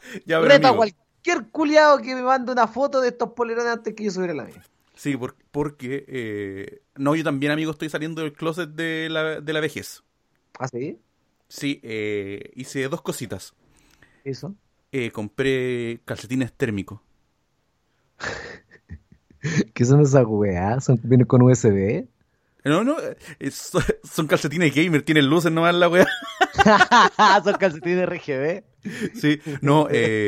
Ya, pero Reto a amigo. cualquier culiado que me mande una foto de estos polerones antes que yo subiera la mía. Sí, porque... no, yo también, amigo, estoy saliendo del closet de la vejez. ¿Ah, sí? Sí, hice dos cositas. Eso. Compré calcetines térmicos. ¿Qué son esas weas? ¿Vienen con USB? No, no, son calcetines gamer, tienen luces nomás la weá. Son calcetines RGB. Sí, no,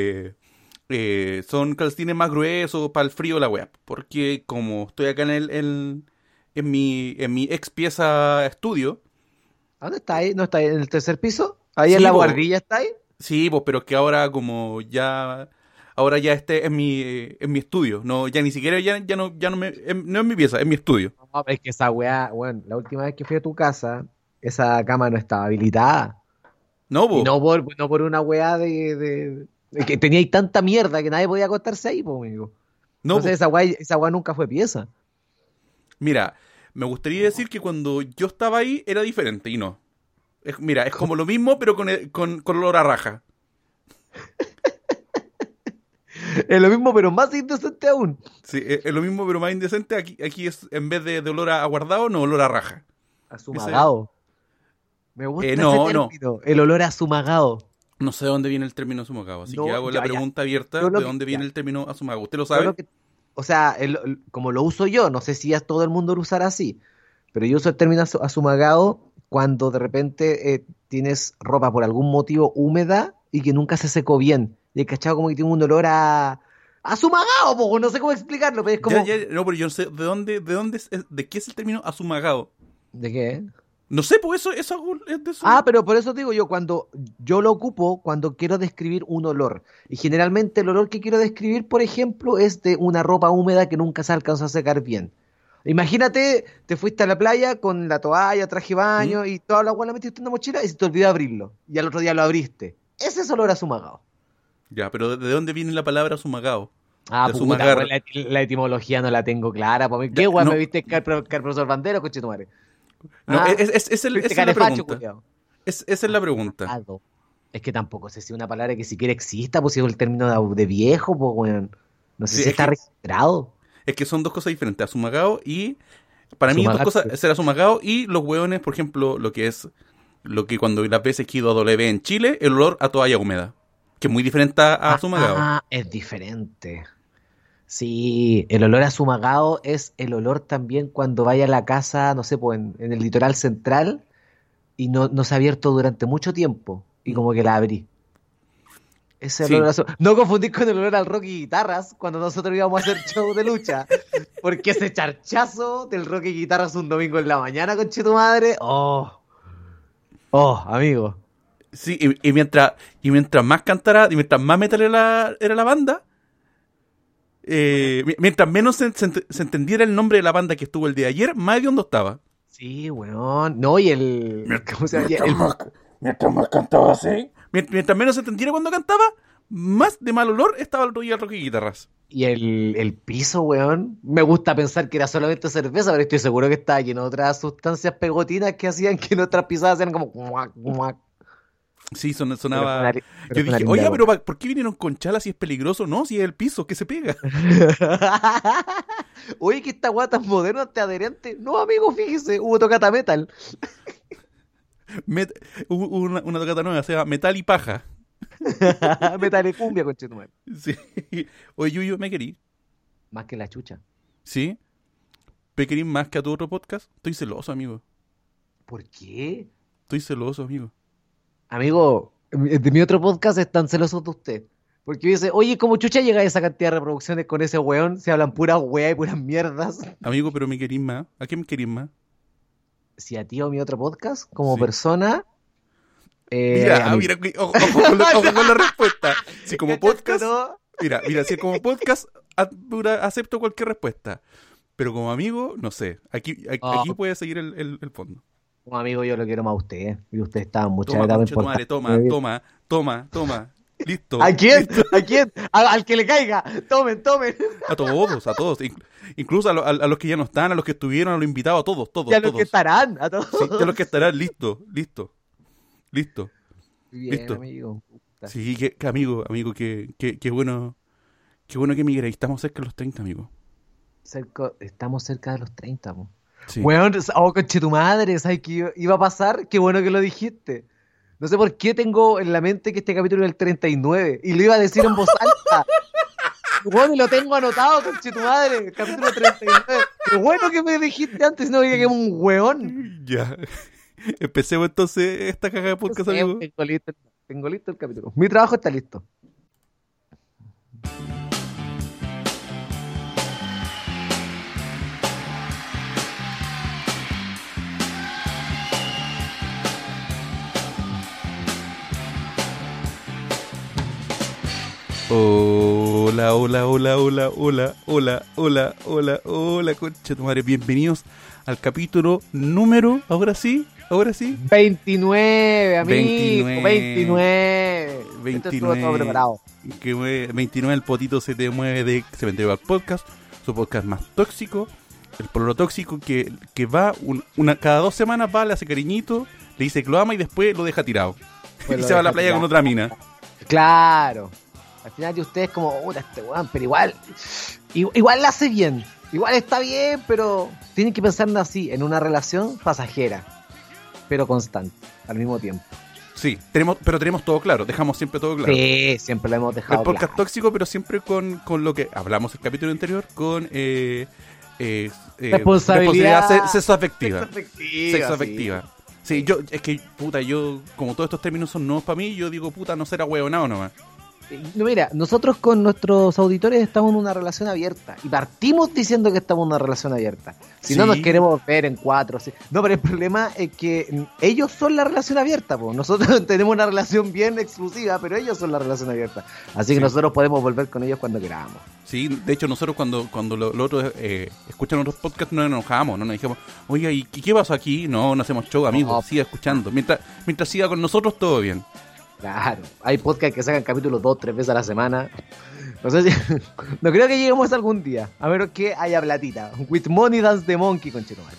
son calcetines más gruesos para el frío la weá. Porque como estoy acá en mi ex pieza estudio, ¿A ¿Dónde está ahí? ¿No está ahí en el tercer piso? ¿Ahí en sí, la pues, guardilla está ahí? sí, pues, pero que ahora como ya, ahora ya este es mi estudio. No, ya ni siquiera no es mi pieza, es mi estudio. No, es que esa wea, bueno, la última vez que fui a tu casa, esa cama no estaba habilitada. No, Y pues, no por una wea de que tenía ahí tanta mierda que nadie podía acostarse ahí, pues, amigo. no, Entonces pues. esa wea nunca fue pieza. Mira, me gustaría decir que cuando yo estaba ahí era diferente y no. Mira, es como lo mismo, pero con olor a raja. Es lo mismo, pero más indecente aún. Sí, es lo mismo, pero más indecente. Aquí es, en vez de olor a guardado, no, olor a raja. Ese, Asumagado. Me gusta ese no, no. término, el olor a asumagado. No sé de dónde viene el término asumagado, así que No, hago la ya, ya. pregunta Yo abierta lo de que, dónde viene ya, el término asumagado. ¿Usted lo yo lo sabe? que, o sea, como lo uso yo, no sé si ya todo el mundo lo usará así, pero yo uso el término asumagado cuando de repente tienes ropa por algún motivo húmeda y que nunca se secó bien. Y el cachado como que tiene un olor a sumagado, po, no sé cómo explicarlo, pero es Ya, como, ya, no, pero yo no sé de qué es el término asumagado. ¿de qué? No sé, pues eso es de Ah, eso. pero por eso digo yo, cuando yo lo ocupo cuando quiero describir un olor. Y generalmente el olor que quiero describir, por ejemplo, es de una ropa húmeda que nunca se alcanzó a secar bien. Imagínate, te fuiste a la playa con la toalla, traje de ¿Mm? baño y toda la agua la metiste en una mochila y se te olvidó abrirlo. Y al otro día lo abriste. Ese es olor a sumagado. Ya, pero ¿de dónde viene la palabra asumagado? Ah, De puta, güey, asumagar. la etimología no la tengo clara. Pa' mí. Ya, ¿Qué weón me no, viste que el profesor Bandero, conchetumare? no, Ah, fuiste esa es la carefacho, pregunta. culiao. Esa es la pregunta. Asumagado. Es que tampoco sé si es una palabra que siquiera exista, pues si es el término de viejo, pues weón. No sé Sí, si está registrado. es que son dos cosas diferentes, asumagado y... Para mí, dos Asumagar. cosas, ser asumagado y los hueones, por ejemplo, lo que cuando las veces que he ido a W en Chile, el olor a toalla húmeda, que es muy diferente a asumagado. Ah, es diferente. Sí, el olor a sumagado es el olor también cuando vaya a la casa, no sé, pues en el litoral central y no se ha abierto durante mucho tiempo y Mm. como que la abrí. Ese olor Sí, a no confundir con el olor al rock y guitarras cuando nosotros íbamos a hacer show de lucha. Porque ese charchazo del rock y guitarras un domingo en la mañana, conche tu madre. Oh, amigo. sí, y mientras más cantara, y mientras más metal era la banda, mientras menos se entendiera el nombre de la banda que estuvo el día de ayer, más hediondo estaba. Sí, weón. No, y el. ¿Cómo se llama? Mientras más, mientras más cantaba así. Mientras menos se entendiera cuando cantaba, más de mal olor estaba el otro día el rock y guitarras. Y el piso, weón. Me gusta pensar que era solamente cerveza, pero estoy seguro que estaba lleno de otras sustancias pegotinas que hacían que nuestras pisadas eran como. Guac, guac. Sí, sonaba. Pero Yo fue una dije, linda oye, pero época. ¿por qué vinieron con chala si es peligroso? No, si es el piso, que se pega. Oye, que esta weá tan moderna, este adherente. No, amigo, fíjese, hubo tocata metal. Met- Hubo una tocata nueva, se llama Metal y Paja. Metal y cumbia, conchetumare. Sí. Oye, Yuyo, ¿me querí? Más que la chucha. ¿Sí? ¿Me querí más que a tu otro podcast? Estoy celoso, amigo. ¿Por qué? Estoy celoso, amigo. Amigo, de mi otro podcast están celosos de usted. Porque dice, oye, ¿cómo chucha llega a esa cantidad de reproducciones con ese weón? Se hablan pura weá y puras mierdas. Amigo, pero me querís más. ¿A qué me querís más? Si a ti o mi otro podcast, como Sí. persona, Mira, amigo. mira, ojo con la respuesta. Si como ¿Cachaste o podcast, no? mira, si como podcast acepto cualquier respuesta. Pero como amigo, no sé. Aquí Oh, puede seguir el fondo. como amigo, yo lo quiero más a usted. Y usted está en muchas Toma, etapas concha tu madre, importantes de toma, mi vida. toma, toma, toma. ¿A Listo, quién? listo. ¿A quién? Al que le caiga. Tomen, tomen. A todos, a todos. Incluso a los que ya no están, a los que estuvieron, a los invitados, a todos, Y todos, a los que todos. estarán, a Sí, ya los que todos. estarán, listo, listo, listo, Bien, listo. amigo. 30. Sí, amigo, qué bueno que migre. Estamos cerca de los 30, amigo. Estamos cerca de los 30, po. Sí. Weón, conche tu madre, ¿sabes qué iba a pasar? Qué bueno que lo dijiste. No sé por qué tengo en la mente que este capítulo es el 39 y lo iba a decir en voz alta. Weón, y lo tengo anotado, conche tu madre, capítulo 39. Qué bueno que me dijiste antes, no diga que es un weón. Ya. Empecemos entonces esta caga de podcast, Sí, amigo. tengo listo el capítulo. Mi trabajo está listo. Hola, concha tu madre. Bienvenidos al capítulo número, ahora sí. 29, amigo. 29. Esto estuvo todo preparado. 29, el potito se te mueve de Cementerio al Podcast, su podcast más tóxico, el pololo tóxico que va cada 2 semanas, va, le hace cariñito, le dice que lo ama y después lo deja tirado. Pues y lo se va a la deja playa tirado. con otra mina. Claro. Al final de ustedes como, este weón, pero igual la hace bien. Igual está bien, pero tienen que pensar así, en una relación pasajera, pero constante, al mismo tiempo. Sí, pero tenemos todo claro, dejamos siempre todo claro. Sí, siempre lo hemos dejado El podcast claro. tóxico, pero siempre con lo que hablamos el capítulo anterior, con Responsabilidad sexoafectiva. Sexoafectiva, Sexoafectiva. Sí, yo, como todos estos términos son nuevos para mí, yo digo, no será huevonao nomás. No, mira, nosotros con nuestros auditores estamos en una relación abierta y partimos diciendo que estamos en una relación abierta. Si no Sí. nos queremos ver en 4, sí. No, pero el problema es que ellos son la relación abierta, po. Nosotros tenemos una relación bien exclusiva, pero ellos son la relación abierta. Así que Sí. nosotros podemos volver con ellos cuando queramos. Sí, de hecho nosotros cuando los otros escuchan otros podcasts no nos enojamos, no nos dijimos, oiga, ¿y qué pasó aquí? No hacemos show, amigos, No. siga escuchando. Mientras siga con nosotros, todo bien. Claro, hay podcasts que sacan capítulos 2-3 veces a la semana. No sé si... No creo que lleguemos algún día. A menos que haya platita. With money dance the monkey, conchetumare.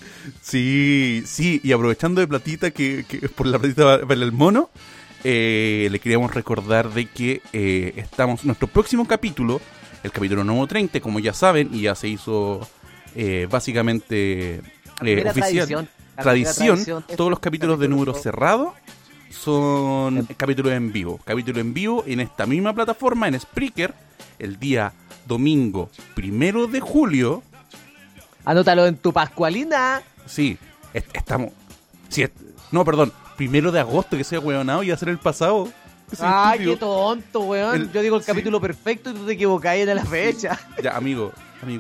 Sí, y aprovechando de platita, que por la platita para el mono, le queríamos recordar de que nuestro próximo capítulo, el capítulo número 30, como ya saben, y ya se hizo básicamente oficial, tradición, todos los capítulos de número cerrado son capítulos en vivo. Capítulo en vivo en esta misma plataforma, en Spreaker, el día domingo 1 de julio. Anótalo en tu pascualina. Sí, estamos... Sí, no, perdón, 1 de agosto, que sea huevonado, y hacer el pasado. Soy Ay, estúpido. qué tonto, weón. Yo digo el sí. capítulo perfecto y tú te equivocáis en la fecha. Ya, amigo,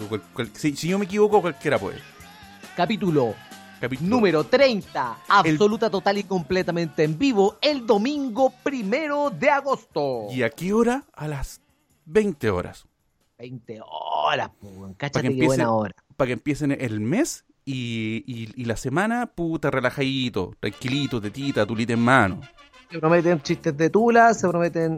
si yo me equivoco, cualquiera puede. Capítulo número 30. Absoluta, total y completamente en vivo. El domingo 1 de agosto. ¿Y a qué hora? A las 20 horas. 20 horas, weón. Para Cáchate que qué buena hora. Para que empiecen el mes y la semana, puta, relajadito, tranquilito, tetita, tulita en mano. Se prometen chistes de tula, se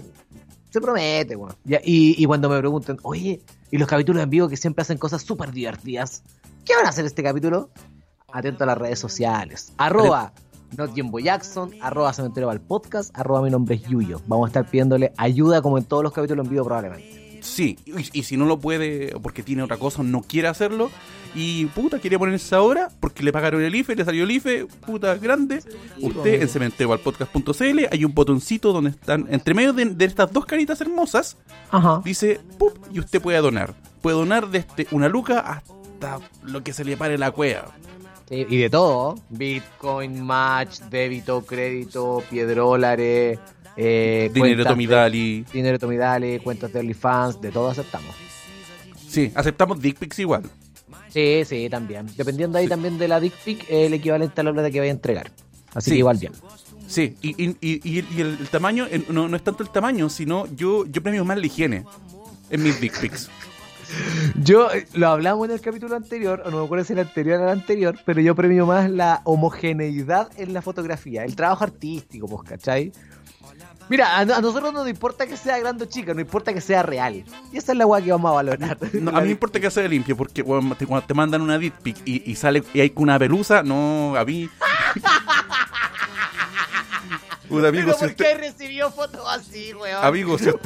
promete, weón. Y cuando me preguntan, oye, ¿y los capítulos en vivo que siempre hacen cosas súper divertidas? ¿Qué van a hacer este capítulo? Atento a las redes sociales. @NotJimboJackson, @Cementerio al Podcast, @mi nombre es Yuyo. Vamos a estar pidiéndole ayuda como en todos los capítulos en vivo probablemente. Sí, y si no lo puede, o porque tiene otra cosa, no quiere hacerlo, y puta, quiere ponerse ahora, porque le pagaron el IFE, le salió el IFE, puta, grande. Usted en cementerioalpodcast.cl hay un botoncito donde están, entre medio de estas dos caritas hermosas, Ajá. dice, ¡pup! Y usted puede donar. Puede donar desde una luca hasta lo que se le pare la cueva. Y de todo, Bitcoin, Match, débito, crédito, piedrólares, Dinero Tomidali. Dinero Tomidali, cuentas de OnlyFans, de todo aceptamos. Sí, aceptamos dick pics igual. Sí, también. Dependiendo ahí también de la dick pic, el equivalente a la plata que vaya a entregar. Así Sí. que igual bien. Sí, y el tamaño, no es tanto el tamaño, sino yo premio más la higiene en mis dick pics. Yo, lo hablamos en el capítulo anterior, o no me acuerdo si el anterior al anterior, pero yo premio más la homogeneidad en la fotografía, el trabajo artístico, pues, ¿cachai? Mira, a nosotros no nos importa que sea grande o chica, nos importa que sea real. Y esa es la weá que vamos a valorar. No, a mí me importa que sea limpio, porque cuando te mandan una dick pic y sale y hay una pelusa, no, a mí... Puta, amigo, ¿Pero si por qué usted, recibió fotos así, weón? amigo, si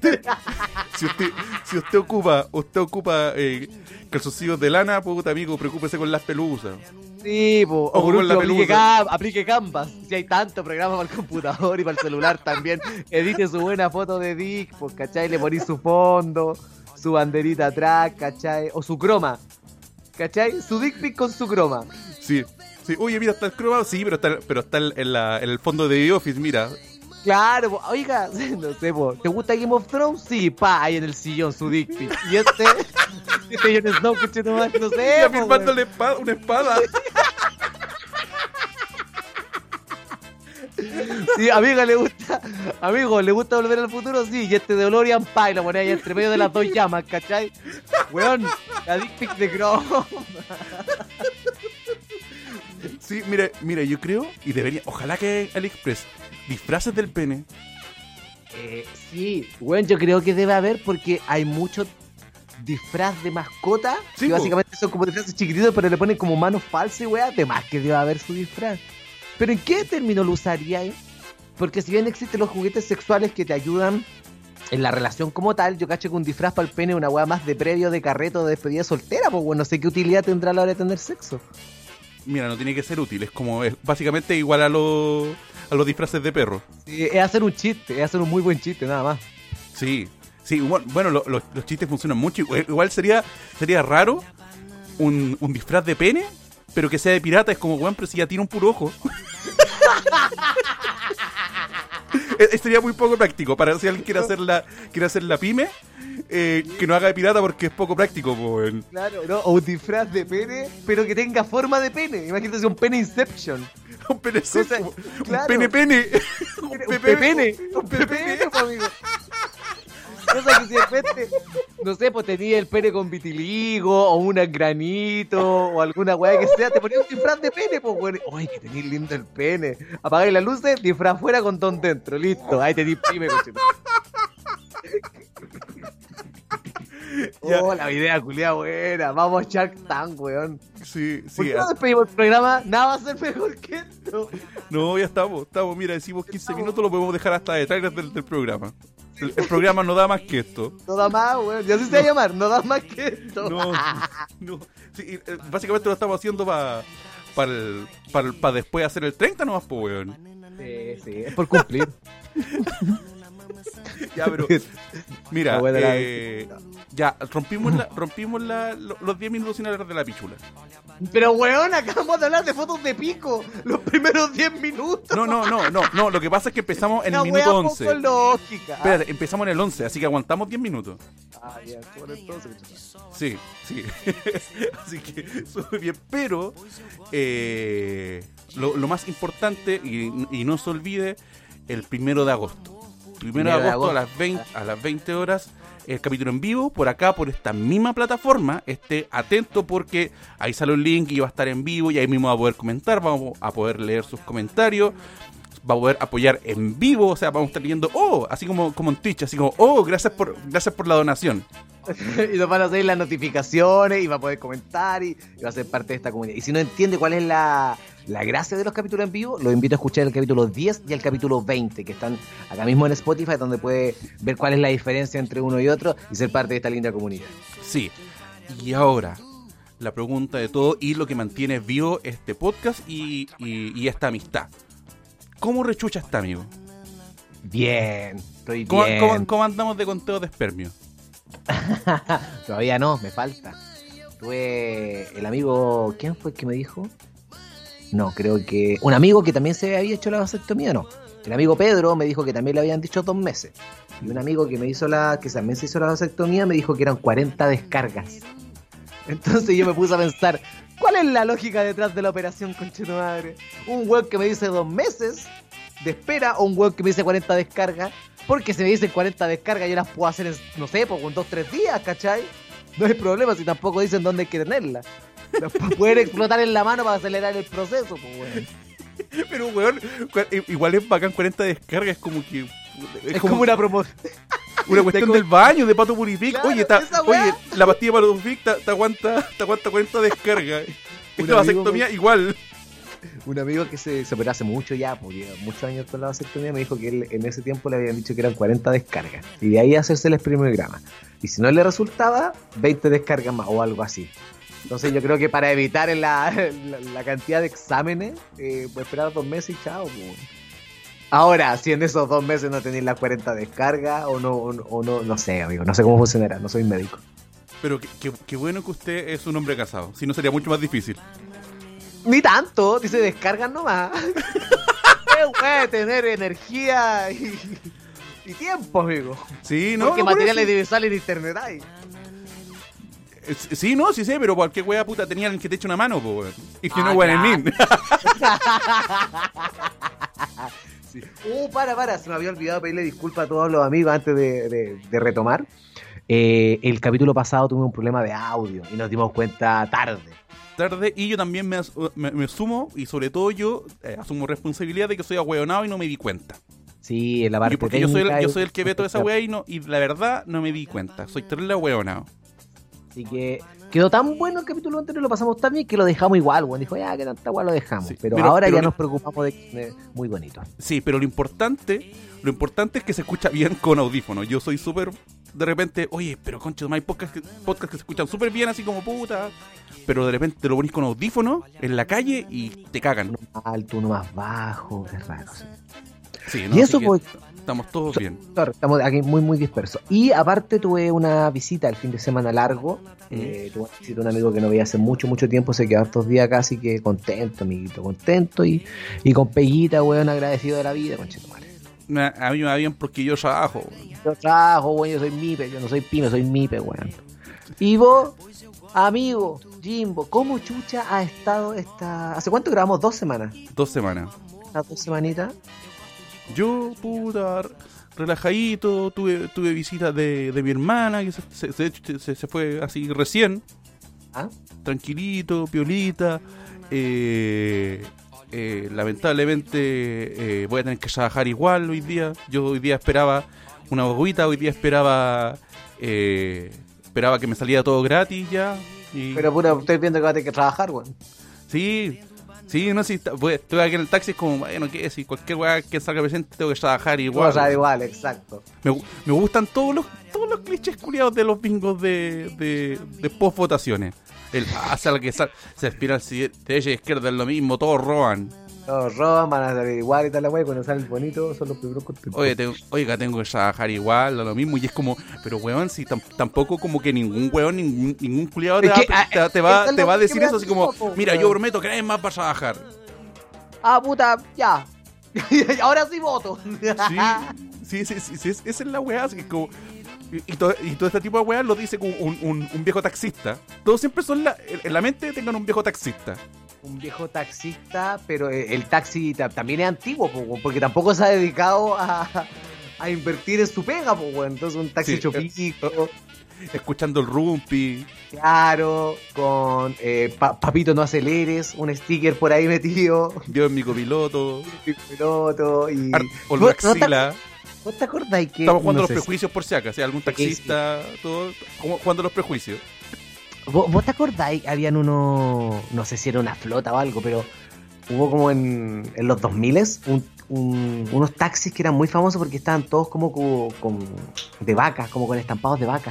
usted ocupa calzoncillos de lana, puta, amigo, preocúpese con las pelusas. Sí, po. O Ojo por con la último, pelusa. aplique Canvas. Si hay tanto programa para el computador y para el celular también. Edite su buena foto de Dick, pues, ¿cachai? Le ponís su fondo, su banderita atrás, ¿cachai? O su croma, ¿cachai? Su Dick pic con su croma. Sí, sí. Oye, mira, está el croma, sí, pero está en el fondo de The Office, mira. Claro, po. Oiga, no sé, po. ¿Te gusta Game of Thrones? Sí, pa, ahí en el sillón su Dick pic. Y este Jon Snow, no sé, Mira, po, firmándole una espada. Sí, amigo, le gusta Volver al Futuro, sí, y este de DeLorean, pa, y lo pone ahí entre medio de las dos llamas, ¿cachai? Weón, la dick pic de Chrome. Sí, mira, yo creo, y debería, ojalá que AliExpress disfraces del pene. Sí, weón, yo creo que debe haber porque hay mucho disfraz de mascota, Sí, que po. básicamente son como disfraces chiquititos, pero le ponen como manos falsas y weá, de más que debe haber su disfraz. Pero ¿en qué término lo usaría? Porque si bien existen los juguetes sexuales que te ayudan en la relación como tal, yo cacho que un disfraz para el pene es una weá más de previo, de carreto, de despedida soltera, pues bueno, no sé qué utilidad tendrá a la hora de tener sexo. Mira, no tiene que ser útil, es básicamente igual a los disfraces de perro. Sí, es hacer un chiste, es hacer un muy buen chiste, nada más. Sí, sí, bueno, los chistes funcionan mucho. Igual sería raro un disfraz de pene, pero que sea de pirata. Es como, weón, pero si ya tiene un puro ojo. Sería muy poco práctico para si alguien quiere hacer la pyme, que no haga de pirata porque es poco práctico, weón. Claro, ¿no? O un disfraz de pene, pero que tenga forma de pene. Imagínate un pene Inception. Un pene seco, sea, claro. un pene. Un pepene, pues, amigo. Cosa que si de repente, no sé, pues tenía el pene con vitiligo, o un granito, o alguna weá que sea, te ponía un disfraz de pene, pues, weón. Ay, que tenés lindo el pene. Apagáis las luces, disfraz fuera con ton dentro, listo. Ahí tenés pyme, cochito. Oh, la idea culiada buena. Vamos a Shark Tank, weón. Sí, ¿Por sí. qué no despedimos el programa? Nada va a ser mejor que esto. No, ya estamos, mira, decimos 15 minutos, lo podemos dejar hasta de trailer del programa. El programa no da más que esto. No da más, weón. Y así se va a llamar, no da más que esto. No. Sí, básicamente lo estamos haciendo para después hacer el 30 nomás, pues, weón. Sí, es por cumplir. Ya, pero mira, ya rompimos los 10 minutos sin hablar de la pichula. Pero, weón, acabamos de hablar de fotos de pico. Los primeros 10 minutos. No, lo que pasa es que empezamos en el Una minuto wea 11. poco lógica. Espérate, empezamos en el 11, así que aguantamos 10 minutos. Ah, bien, por entonces. Sí. Así que súper bien. Pero lo más importante, y no se olvide, el 1 de agosto. 1 de agosto a las 20 horas, el capítulo en vivo, por acá, por esta misma plataforma. Esté atento porque ahí sale un link y va a estar en vivo y ahí mismo va a poder comentar, vamos a poder leer sus comentarios, va a poder apoyar en vivo, o sea, vamos a estar leyendo, así como en Twitch, así como, gracias por la donación. Y nos van a salir las notificaciones y va a poder comentar y va a ser parte de esta comunidad. Y si no entiende cuál es la gracia de los capítulos en vivo, lo invito a escuchar el capítulo 10 y el capítulo 20, que están acá mismo en Spotify, donde puede ver cuál es la diferencia entre uno y otro y ser parte de esta linda comunidad. Sí, y ahora, la pregunta de todo y lo que mantiene vivo este podcast y esta amistad. ¿Cómo rechucha está, amigo? Bien, estoy bien. ¿Cómo andamos de conteo de espermio? Todavía no, me falta. Tuve el amigo, ¿quién fue el que me dijo? No, creo que un amigo que también se había hecho la vasectomía, no. El amigo Pedro me dijo que también le habían dicho 2 meses. Y un amigo que también se hizo la vasectomía me dijo que eran 40 descargas. Entonces yo me puse a pensar, ¿cuál es la lógica detrás de la operación, conchetumadre? Un weón que me dice 2 meses de espera o un weón que me dice 40 descargas. Porque si me dicen 40 descargas yo las puedo hacer en, no sé, pues con 2-3 días, ¿cachai? No hay problema si tampoco dicen dónde hay que tenerla. Las pueden explotar en la mano para acelerar el proceso, pues weón. Pero weón, igual es bacán 40 descargas, es como que... Es como una promoción. Una cuestión del baño, de Pato Purific. Claro, oye, la pastilla Pato Purific te aguanta 40 descargas. Esta vasectomía igual. Un amigo que se operó hace mucho ya, pues lleva muchos años con la vasectomía, me dijo que él en ese tiempo le habían dicho que eran 40 descargas. Y de ahí hacerse el espermograma. Y si no le resultaba, 20 descargas más o algo así. Entonces yo creo que para evitar la cantidad de exámenes, pues esperar 2 meses y chao. Pues. Ahora, si en esos 2 meses no tenéis las 40 descargas o no sé, amigo, no sé cómo funcionará, no soy médico. Pero qué bueno que usted es un hombre casado, si no sería mucho más difícil. Ni tanto, dice descargas nomás. Puede tener energía y tiempo, amigo. Sí, no. Porque no materiales audiovisuales en internet hay. Sí, no, sí sé, pero cualquier wea puta tenía alguien que te eche una mano, po, weón. If you know what I mean. Sí. Se me había olvidado pedirle disculpas a todos los amigos antes de retomar. El capítulo pasado tuve un problema de audio y nos dimos cuenta tarde. Y yo también me sumo, y sobre todo yo asumo responsabilidad de que soy ahueonado y no me di cuenta. Sí, en la parte porque yo soy el que ve toda esa wea y la verdad no me di cuenta. Soy terrible ahueonado. Así que quedó tan bueno el capítulo anterior, lo pasamos tan bien que lo dejamos igual, bueno. Dijo, ya, que tanta wea lo dejamos. Sí, pero ahora ya nos preocupamos de muy bonito. Sí, pero lo importante es que se escucha bien con audífonos. Yo soy súper, de repente, oye, pero concha, hay podcast que se escuchan súper bien, así como puta. Pero de repente te lo ponís con audífonos en la calle y te cagan. Uno más alto, uno más bajo, es raro, sí. Sí, ¿no? Y eso pues, estamos todos bien. Claro, estamos aquí muy dispersos. Y aparte tuve una visita el fin de semana largo. Tuve una visita de un amigo que no veía hace mucho tiempo. Se quedó estos días casi que contento, amiguito, contento. Y con peguita, weón, agradecido de la vida, conchetumare. A mí me va bien porque yo trabajo. Yo trabajo, weón, yo soy mipe. Yo no soy pyme, soy mipe, weón. Y vos, amigo, Jimbo, ¿cómo chucha ha estado esta... ¿Hace cuánto grabamos? 2 semanas. 2 semanas. ¿Las 2 semanitas? Yo, puta, relajadito, tuve visitas de mi hermana, que se fue así recién. ¿Ah? Tranquilito, piolita. Lamentablemente voy a tener que trabajar igual hoy día. Yo hoy día esperaba una guaguita, hoy día esperaba que me saliera todo gratis ya. Pero pura, estoy viendo que va a tener que trabajar, weón. Sí, no sé, estoy aquí en el taxi, es como, bueno, ¿qué? Si cualquier weá que salga presente tengo que trabajar igual. Igual, exacto. Me gustan todos los clichés culiados de los bingos de post-votaciones. Sala que se aspira derecha y izquierda es lo mismo, todos roban. Todos roban, van a salir igual y tal la weá, cuando salen bonitos son los primeros contentos. Oiga, tengo que trabajar igual, lo mismo, y es como, pero weón, si tampoco como que ningún weón, ningún culiado te va a decir eso, así como, mira, yo prometo que nadie más va a trabajar. Ah, puta, ya. Ahora sí voto. Sí, esa es la weá, así que como... Y todo este tipo de weas lo dice como un viejo taxista. Todos siempre son en la mente tengan un viejo taxista. Un viejo taxista, pero el taxi también es antiguo, porque tampoco se ha dedicado a invertir en su pega, entonces un taxi chopico. Escuchando el rumpi. Claro, con papito no aceleres, un sticker por ahí metido. Yo en mi copiloto. Y... Olvaxila. ¿Vos te acordáis que... Estamos jugando los prejuicios por si acaso, algún taxista, todo, jugando los prejuicios. ¿Vos te acordáis? Habían no sé si era una flota o algo, pero hubo como en los 2000s unos taxis que eran muy famosos porque estaban todos como de vacas, como con estampados de vacas.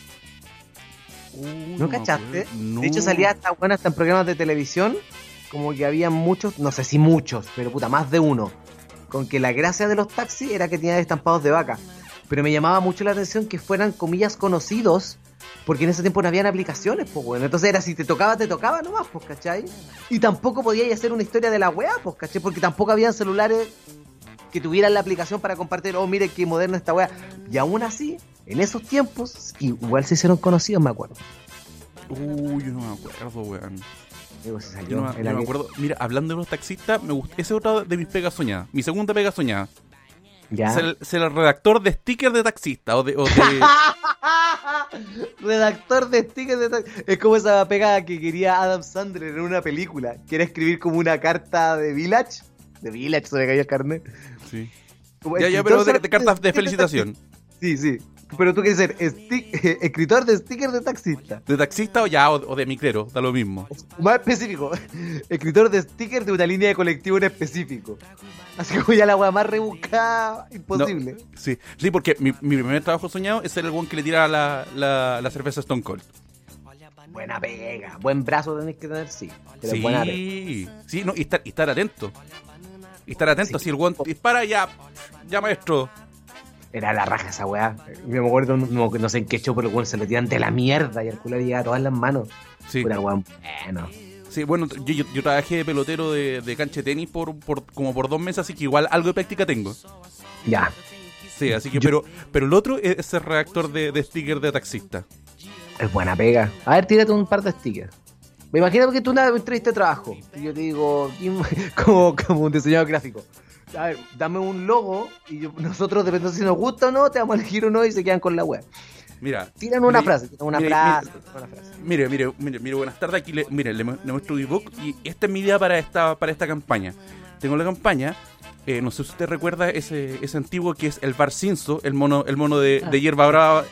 ¿No cachaste? No. De hecho salía hasta en programas de televisión, como que había muchos, no sé si muchos, pero puta, más de uno. Con que la gracia de los taxis era que tenían estampados de vaca. Pero me llamaba mucho la atención que fueran, comillas, conocidos, porque en ese tiempo no habían aplicaciones, pues, bueno. Entonces era si te tocaba nomás, pues, ¿cachai? Y tampoco podías hacer una historia de la weá, pues, ¿cachai? Porque tampoco habían celulares que tuvieran la aplicación para compartir, oh, mire qué moderna esta weá. Y aún así, en esos tiempos, igual se hicieron conocidos, me acuerdo. Yo no me acuerdo, weón. Yo no me acuerdo. Mira, hablando de los taxistas, me gusta. Esa es otra de mis pegas soñadas. Mi segunda pega soñada. ¿Ya? Ser el redactor de stickers de taxista. O de... Redactor de stickers de taxista. Es como esa pega que quería Adam Sandler en una película. Quiere escribir como una carta de Village. De Village, se le cayó el carnet. Sí. Ya, pero de cartas de felicitación. Sí. Pero tú quieres ser escritor de stickers de taxista. De taxista o de micrero, da lo mismo. Más específico, escritor de stickers de una línea de colectivo en específico. Así como ya la weá más rebuscada, imposible. No, sí, porque mi primer trabajo soñado es ser el weón que le tira la cerveza Stone Cold. Buena pega, buen brazo tenés que tener, sí. Pero buena pega. Sí, no, y estar atento. Y estar atento, si el weón dispara, ya maestro. Era la raja esa weá. Me acuerdo, no sé en qué show, pero el weón se lo tiran de la mierda y el culo le llega a todas las manos. Sí. Pura weón, bueno. Sí, bueno, yo trabajé de pelotero de cancha de tenis como por 2 meses, así que igual algo de práctica tengo. Ya. Sí, así que, pero el otro es el redactor de sticker de taxista. Es buena pega. A ver, tírate un par de stickers. Me imagino que tú una entrevista de trabajo y yo te digo, como un diseñador gráfico. A ver, dame un logo y nosotros, dependiendo si nos gusta o no, te vamos a elegir o no y se quedan con la web. Mira. Tiran una frase. Mire, buenas tardes. Aquí le muestro mi book y esta es mi idea para esta campaña. Tengo la campaña, no sé si usted recuerda ese antiguo que es el Bar Cinzo, el mono de hierba brava,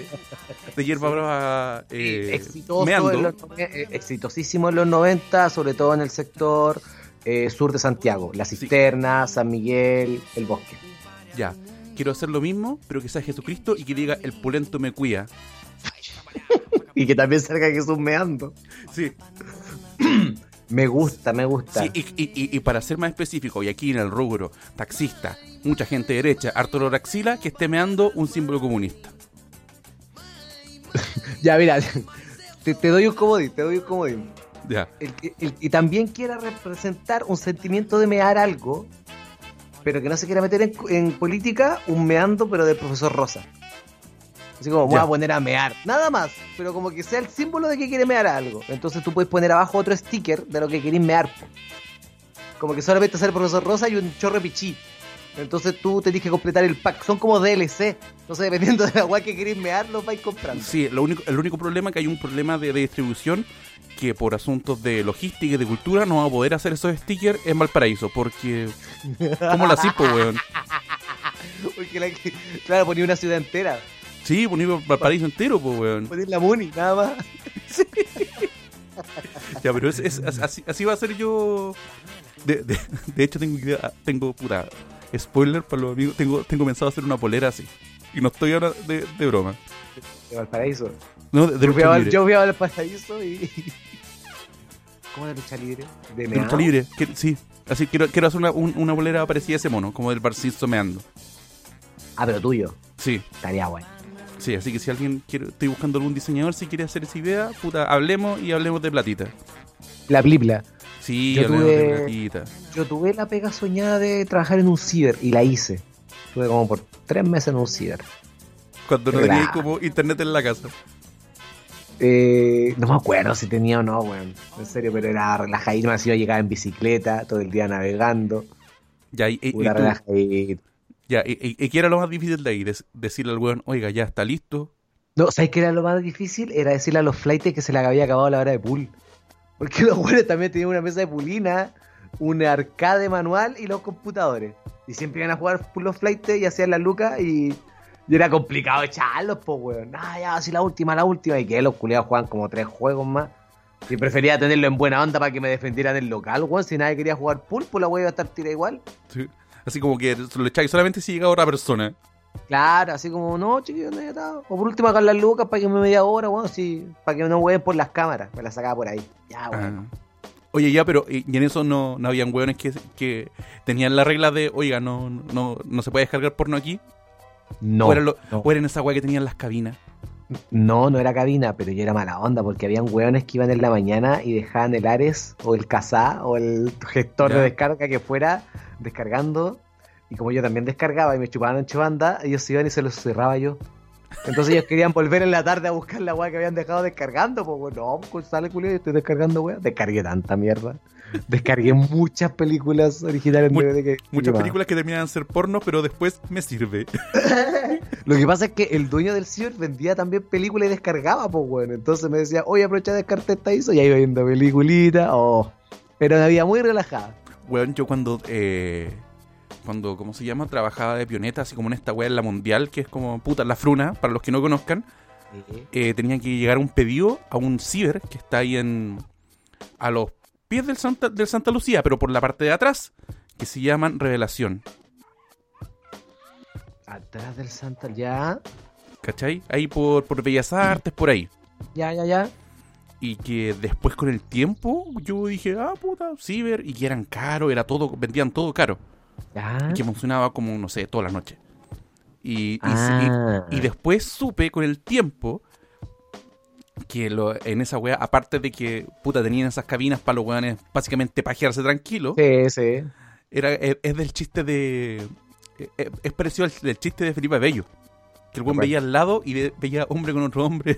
exitoso meando. Exitosísimo en los 90, sobre todo en el sector sur de Santiago, La Cisterna, San Miguel, El Bosque. Ya, quiero hacer lo mismo, pero que sea Jesucristo y que diga el pulento me cuida. Y que también salga Jesús meando. Sí. Me gusta. Sí, y para ser más específico, y aquí en el rubro taxista, mucha gente derecha, harto olor a axila, que esté meando un símbolo comunista. Ya, mira, te doy un comodín. Ya. Y también quiera representar un sentimiento de mear algo, pero que no se quiera meter en política, un meando, pero del profesor Rosa. Así como, voy a poner a mear, nada más, pero como que sea el símbolo de que quiere mear algo. Entonces tú puedes poner abajo otro sticker de lo que querés mear. Como que solamente sale el profesor Rosa y un chorro de pichí. Entonces tú tenés que completar el pack. Son como DLC. Entonces dependiendo de la guay que querés mear, los vais comprando. Sí, el único problema es que hay un problema de distribución, que por asuntos de logística y de cultura no va a poder hacer esos stickers en Valparaíso, porque ¿cómo la cipo, weón? Porque claro, ponía una ciudad entera. Sí, ponía Valparaíso entero, pues, weón. Poner la Muni, nada más. Sí. Ya, pero así va a ser yo. De hecho, tengo puta spoiler para los amigos. Tengo pensado hacer una polera así. Y no estoy ahora de broma. De Valparaíso. No, de lucha libre. Yo fui a Valparaíso y... ¿Cómo de lucha libre? De lucha libre, sí. Así quiero hacer una polera parecida a ese mono, como del Barcisto meando. Ah, pero tuyo. Sí. Estaría bueno. Sí, así que si alguien estoy buscando algún diseñador, si quiere hacer esa idea, puta, hablemos de platita. La blipla. Sí, hablemos de platita. Yo tuve la pega soñada de trabajar en un ciber y la hice. Estuve como por 3 meses en un ciber. Cuando no tenía como internet en la casa. No me acuerdo si tenía o no, weón. En serio, pero era relajadísimo. Así yo llegaba en bicicleta, todo el día navegando. Ya, y ¿qué era lo más difícil de ahí? Decirle al weón, oiga, ya está listo. No, ¿sabes qué era lo más difícil? Era decirle a los flightes que se les había acabado la hora de pool. Porque los weones también tenían una mesa de pulina, un arcade manual y los computadores. Y siempre iban a jugar los flightes y hacían las lucas y era complicado echarlos, pues, weón. Ah, ya, así la última. Y que los culiados jugaban como 3 juegos más. Y prefería tenerlo en buena onda para que me defendieran el local, weón. Si nadie quería jugar pool, pues la weón iba a estar tirada igual. Sí. Así como que lo echáis solamente si llega otra persona. Claro, así como, no, chiquillos, no he estado. O por último, hagan las lucas para que me media hora, weón, sí, para que no hueven por las cámaras. Me las sacaba por ahí. Ya, weón. Oye, ya, pero y en eso no habían weones que tenían la regla de, oiga, no se puede descargar porno aquí. No. ¿O eran esa weá que tenían las cabinas? No era cabina, pero yo era mala onda porque habían weones que iban en la mañana y dejaban el Ares o el Kazaa o el gestor de descarga que fuera descargando. Y como yo también descargaba y me chupaban en banda, ellos se iban y se los cerraba yo. Entonces ellos querían volver en la tarde a buscar la weá que habían dejado descargando. Pues bueno, pues sale culio, estoy descargando weá. Descargué tanta mierda. Descargué muchas películas originales de DVD que... Muchas películas que terminaban ser porno, pero después me sirve. Lo que pasa es que el dueño del ciber vendía también películas y descargaba, pues bueno. Entonces me decía, oye, aprovecha de descartar esta ISO. Y ahí iba viendo peliculita. Era una vida muy relajada. Weón, yo cuando cuando, ¿cómo se llama? Trabajaba de pioneta, así como en esta weá en la mundial, que es como, puta, la fruna, para los que no conozcan. Tenía que llegar un pedido a un ciber que está ahí a los pies del Santa Lucía, pero por la parte de atrás, que se llaman Revelación. Atrás del Santa, ya. ¿Cachai? Ahí por Bellas Artes, por ahí. Ya. Y que después con el tiempo yo dije, puta, ciber, y que eran caros, vendían todo caro. Ya. Y que funcionaba como, no sé, toda la noche. Y después supe con el tiempo que en esa wea, aparte de que, puta, tenían esas cabinas para los weones básicamente pajearse tranquilo. Sí. Es del chiste de... Es parecido al del chiste de Felipe Bello. Que el weón veía al lado y veía hombre con otro hombre.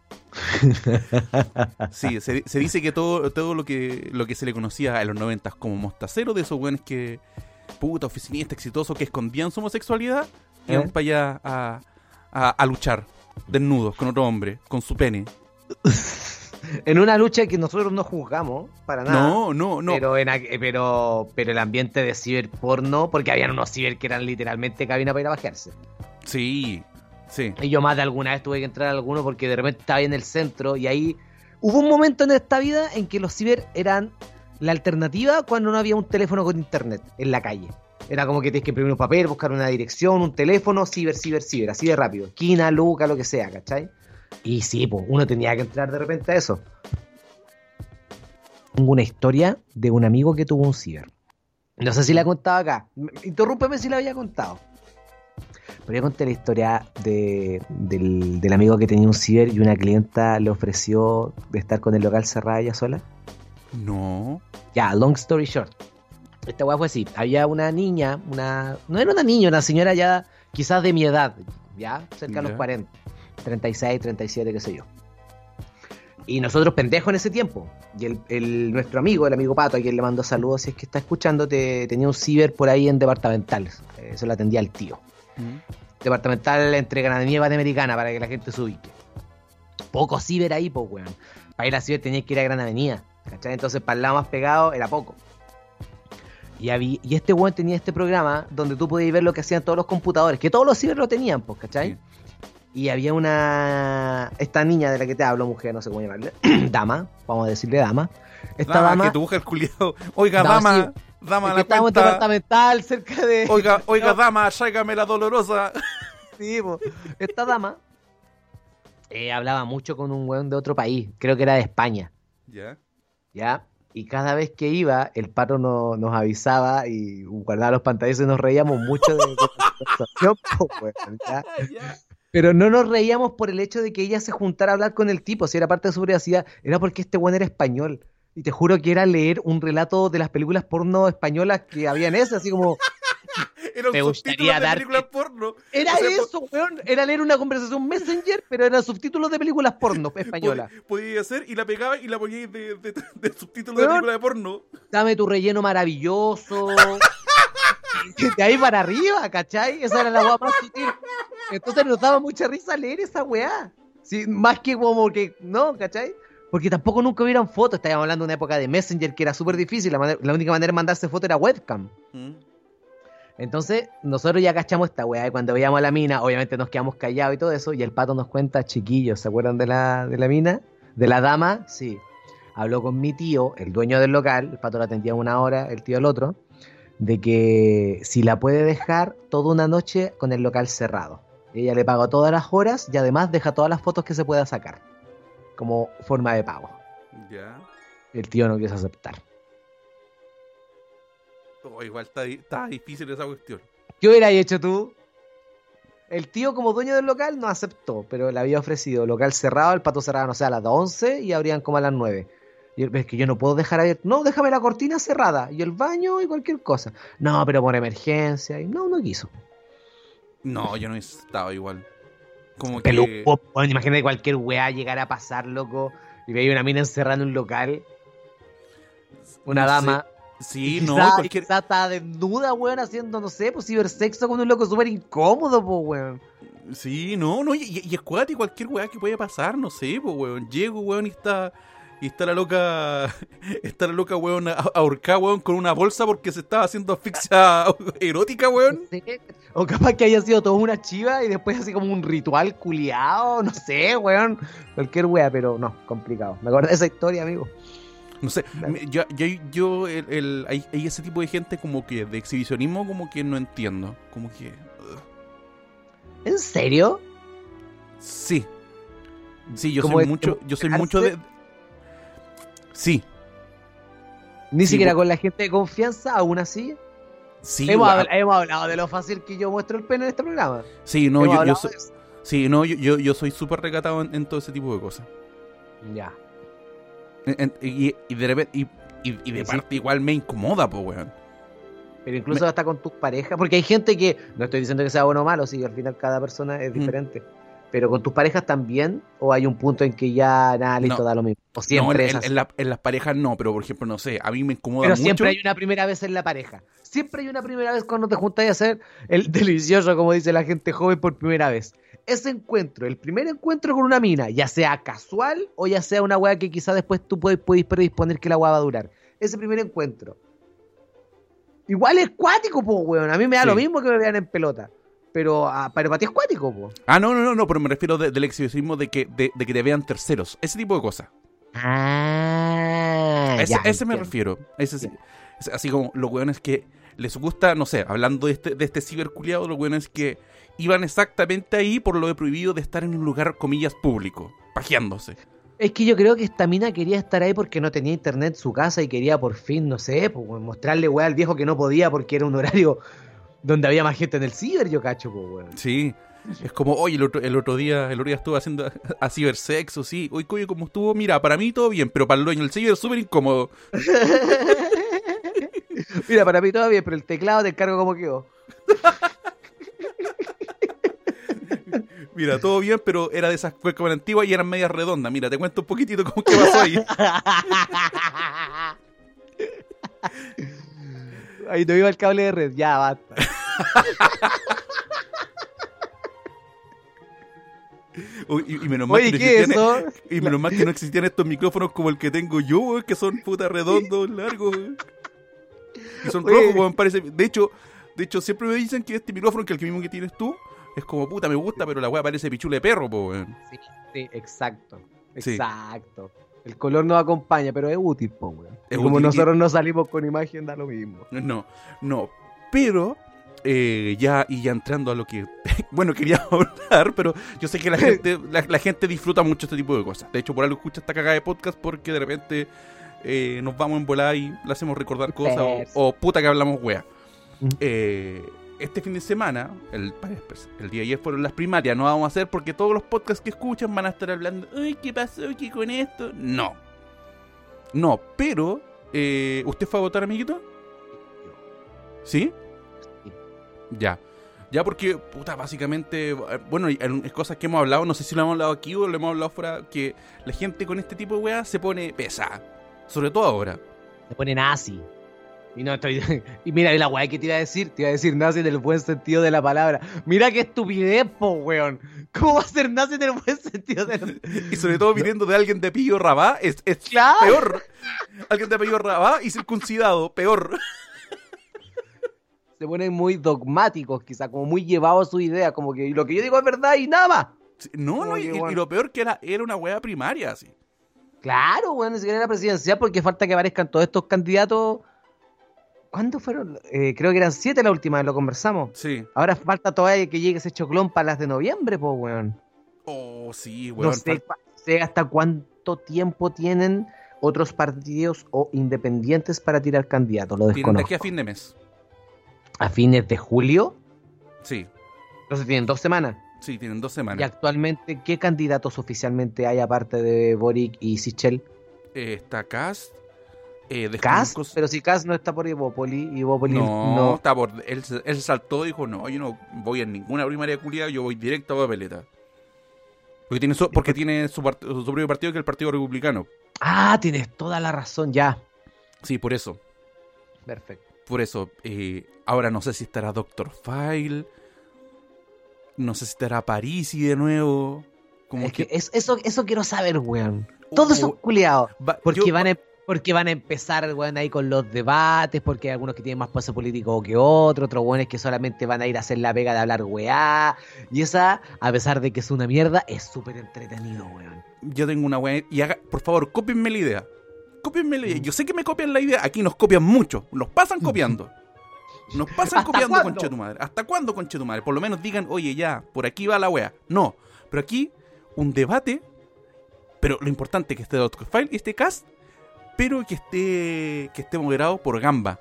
Sí, se dice que todo lo que se le conocía en los 90 como mostacero, de esos weones que, puta, oficinista exitoso, que escondían su homosexualidad, iban para allá a luchar desnudos con otro hombre, con su pene. En una lucha que nosotros no juzgamos para nada. No. Pero el ambiente de ciberporno, porque habían unos ciber que eran literalmente cabina para ir a bajarse. Sí. Y yo más de alguna vez tuve que entrar a alguno porque de repente estaba ahí en el centro y ahí hubo un momento en esta vida en que los ciber eran la alternativa cuando no había un teléfono con internet en la calle. Era como que tienes que imprimir un papel, buscar una dirección, un teléfono, ciber, así de rápido. Esquina, Luca, lo que sea, ¿cachai? Y sí, pues uno tenía que entrar de repente a eso. Tengo una historia de un amigo que tuvo un ciber. No sé si la he contado acá. Interrúmpeme si la había contado. Pero yo conté la historia del amigo que tenía un ciber y una clienta le ofreció de estar con el local cerrado ella sola. No. Ya, long story short. Esta weá fue así. Había una niña, no era una niña, una señora ya quizás de mi edad, ya, cerca de los 40, 36, 37, qué sé yo. Y nosotros pendejos en ese tiempo. Y nuestro amigo, el amigo Pato, a quien le mando saludos si es que está escuchando, tenía un ciber por ahí en Departamentales. Eso lo atendía el tío. Departamental entre Granada y Panamericana, para que la gente se ubique. Poco ciber ahí, pues, weón. Para ir a ciber tenías que ir a Gran Avenida, ¿cachai? Entonces para el lado más pegado era poco. Y este weón tenía este programa donde tú podías ver lo que hacían todos los computadores, que todos los ciber lo tenían, pues, ¿cachai? Sí. Y había esta niña de la que te hablo, mujer, no sé cómo llamarle, dama, vamos a decirle dama. Esta dama que tu mujer culiado. Oiga, dama, sí, dama, la estamos cuenta. Departamental, cerca de... Oiga, dama, tráigame la dolorosa. Sí, pues. Esta dama hablaba mucho con un weón de otro país, creo que era de España. Ya. Y cada vez que iba, el Pato nos avisaba y guardaba los pantallazos y nos reíamos mucho de la conversación, pues, ¿ya? Pero no nos reíamos por el hecho de que ella se juntara a hablar con el tipo, si era parte de su privacidad, era porque este weón era español. Y te juro que era leer un relato de las películas porno españolas que había en ese, así como... Era un subtítulo de películas porno. Era eso, weón. Era leer una conversación Messenger, pero eran subtítulos de películas porno españolas. Podía hacer y la pegaba y la ponía de subtítulos de películas de porno. Dame tu relleno maravilloso. De ahí para arriba, ¿cachai? Esa era la weá más sutil. Entonces nos daba mucha risa leer esa weá. Sí, más que como que, no, ¿cachai? Porque tampoco nunca hubieran fotos. Estábamos hablando de una época de Messenger que era súper difícil. La única manera de mandarse fotos era webcam. Entonces, nosotros ya cachamos esta weá. Y cuando veíamos a la mina, obviamente nos quedamos callados y todo eso. Y el Pato nos cuenta, chiquillos, ¿se acuerdan de la mina? ¿De la dama? Sí. Habló con mi tío, el dueño del local. El Pato la atendía una hora, el tío el otro. De que si la puede dejar toda una noche con el local cerrado. Ella le paga todas las horas y además deja todas las fotos que se pueda sacar. Como forma de pago. Ya. El tío no quiso aceptar. Igual está difícil esa cuestión. ¿Qué hubieras hecho tú? El tío como dueño del local no aceptó, pero le había ofrecido local cerrado, el Pato cerrado, no sé, a las 11 y abrían como a las 9. Y él, es que yo no puedo dejar abierto. No, déjame la cortina cerrada y el baño y cualquier cosa. No, pero por emergencia. Y no quiso. No, yo no estaba igual. Como pero, que... bueno, imagínate cualquier weá llegar a pasar, loco, y veía una mina encerrada en un local. Una no dama. Sé. Sí, quizá está desnuda, weón, haciendo, no sé, pues cibersexo con un loco súper incómodo, pues, weón. Sí, no, y es cuático cualquier weá que puede pasar, no sé, pues, weón. Llego, weón, y está Y está la loca, weón, ahorcada, weón, con una bolsa porque se estaba haciendo asfixia erótica, weón. Sí. O capaz que haya sido toda una chiva y después así como un ritual culiado, no sé, weón. Cualquier wea, pero no, complicado. Me acuerdo de esa historia, amigo. No sé, hay ese tipo de gente como que de exhibicionismo como que no entiendo. Como que... ¿En serio? Sí. Sí, yo ¿Como soy de mucho de... Sí. Ni Sí, siquiera con la gente de confianza, aún así. Sí, Hemos hablado de lo fácil que yo muestro el pene en este programa. sí, no, Hemos yo hablado soy, de eso. sí, no, yo soy súper recatado en todo ese tipo de cosas. Ya. Y de repente, y de parte igual me incomoda, pues, weón. Pero incluso hasta con tus parejas, porque hay gente que, no estoy diciendo que sea bueno o malo, sí, al final cada persona es diferente. Pero con tus parejas también, o hay un punto en que ya, nada, listo, No. da lo mismo. O No, siempre es así. en las parejas no, pero por ejemplo, no sé, a mí me incomoda Pero mucho. siempre hay una primera vez en la pareja. Siempre hay una primera vez cuando te juntas a hacer el delicioso, como dice la gente joven, por primera vez. Ese encuentro, el primer encuentro con una mina, ya sea casual o ya sea una weá que quizá después tú puedes predisponer que la weá va a durar. Ese primer encuentro. Igual es cuático, po, weón. A mí me da Sí. lo mismo que me vean en pelota. Pero para ti es cuático, po. Ah, no, pero me refiero del exhibicionismo de que te vean terceros. Ese tipo de cosas. Ah, ya, Ese me entiendo. refiero. Ese sí. Así como los weones que les gusta, no sé, hablando de este ciberculiado, los weones que iban exactamente ahí por lo de prohibido de estar en un lugar, comillas, público, pajeándose. Es que yo creo que esta mina quería estar ahí porque no tenía internet en su casa y quería por fin, no sé, pues, mostrarle weá al viejo que no podía porque era un horario donde había más gente en el ciber, yo cacho, pues, weón. Sí. Es como, oye, el otro día estuve haciendo a cibersexo, sí. Oye, coño, ¿cómo estuvo? Mira, para mí todo bien, pero para el dueño del ciber es súper incómodo. Mira, para mí todo bien, pero el teclado te encargo cómo quedó. Mira, todo bien, pero era de esas cuecas antiguas y eran medias redondas. Mira, te cuento un poquitito cómo que pasó ahí. Ahí no iba el cable de red, ya, basta. Y menos mal Oye, que no ¿qué es existían, eso? y menos mal que no existían estos micrófonos como el que tengo yo, weón, que son puta redondos, largos, weón. Y son Oye. rojos, weón, parece. De hecho, siempre me dicen que este micrófono, que el mismo que tienes tú, es como puta, me gusta, pero la weá parece pichula de perro, po, weón. Sí, exacto. Sí. Exacto. El color nos acompaña, pero es útil, po, weón. Es Y como útil nosotros no salimos con imagen, da lo mismo. No. Pero, ya entrando a lo que, bueno, quería hablar, pero yo sé que la gente disfruta mucho este tipo de cosas. De hecho, por algo escucha esta cagada de podcast porque de repente nos vamos en volada y le hacemos recordar cosas o puta que hablamos wea. Este fin de semana, el día de ayer fueron las primarias, no vamos a hacer porque todos los podcasts que escuchan van a estar hablando, ay, ¿qué pasó aquí con esto? No, pero, ¿usted fue a votar, amiguito? ¿Sí? Ya, porque, puta, básicamente, bueno, es cosas que hemos hablado, no sé si lo hemos hablado aquí o lo hemos hablado fuera, que la gente con este tipo de weas se pone pesada, sobre todo ahora. Se pone nazi. Y no estoy. Y mira, la weá que te iba a decir nazi en el buen sentido de la palabra. Mira qué estupidez, po, weón. ¿Cómo va a ser nazi en el buen sentido de la Y sobre todo viniendo de alguien de apellido Rabá, es Claro. peor. Alguien de apellido Rabá y circuncidado, peor. Se ponen muy dogmáticos, quizá, como muy llevados a su idea, como que lo que yo digo es verdad y nada más. No, y lo peor que era una wea primaria, así. Claro, weón, ni siquiera era presidencial porque falta que aparezcan todos estos candidatos. ¿Cuándo fueron? Creo que eran 7 la última vez, lo conversamos. Sí. Ahora falta todavía que llegue ese choclón para las de noviembre, pues, weón. Oh, sí, weón. No sé hasta cuánto tiempo tienen otros partidos o independientes para tirar candidatos, lo Tienen de desconozco. aquí a fin de mes. ¿A fines de julio? Sí, Entonces tienen 2 semanas. tienen 2 Y semanas. actualmente, ¿qué candidatos oficialmente hay aparte de Boric y Sichel? Está Cast. ¿Cast? Pero si Cast no está por Evópoli, no, está por. Él saltó y dijo: no, yo no voy a ninguna primaria culiada, yo voy directo a papeleta. Porque tiene su propio partido, que es el Partido Republicano. Ah, tienes toda la razón, ya. Sí, por eso. Perfecto. Por eso. Ahora no sé si estará Dr. File. No sé si estará Parisi de nuevo. Como Es que eso quiero saber, weón. Todos esos Oh, culiados. va- Porque yo- porque van a empezar, weón, ahí con los debates, porque hay algunos que tienen más peso político que otros weones que solamente van a ir a hacer la pega de hablar weá. Y esa, a pesar de que es una mierda, es súper entretenido, weón. yo tengo una weá. Y por favor, cópienme la idea. Cópienme la idea. Yo sé que me copian la idea. Aquí nos copian mucho. Nos pasan copiando. Nos pasan ¿Hasta copiando, cuándo? conche tu madre. ¿Hasta cuándo, conche tu madre? Por lo menos digan, oye, ya, por aquí va la wea. No, pero aquí, un debate, pero lo importante es que esté Doctor File y este cast, pero que esté moderado por Gamba.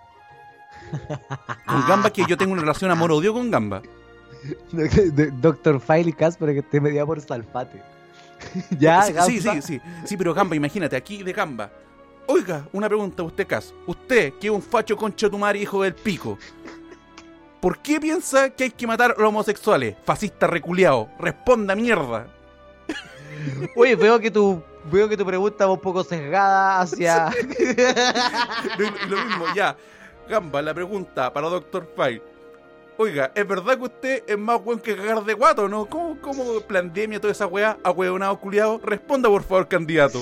Con Gamba, que yo tengo una relación amor-odio con Gamba. Doctor File y Casper que esté mediado por Salfate. Ya, Sí, Gamba. sí, pero Gamba, imagínate, aquí de Gamba. Oiga, una pregunta a usted, Cas. Usted, que es un facho concha tu madre, hijo del pico. ¿Por qué piensa que hay que matar a los homosexuales? Fascista reculeado. Responda, mierda. Oye, veo que tu pregunta va un poco sesgada hacia... Lo mismo, ya. Gamba, la pregunta para Dr. File. Oiga, ¿es verdad que usted es más buen que cagar de guato, no? ¿Cómo pandemia toda esa weá? Ahueonado culiado. Responda, por favor, candidato.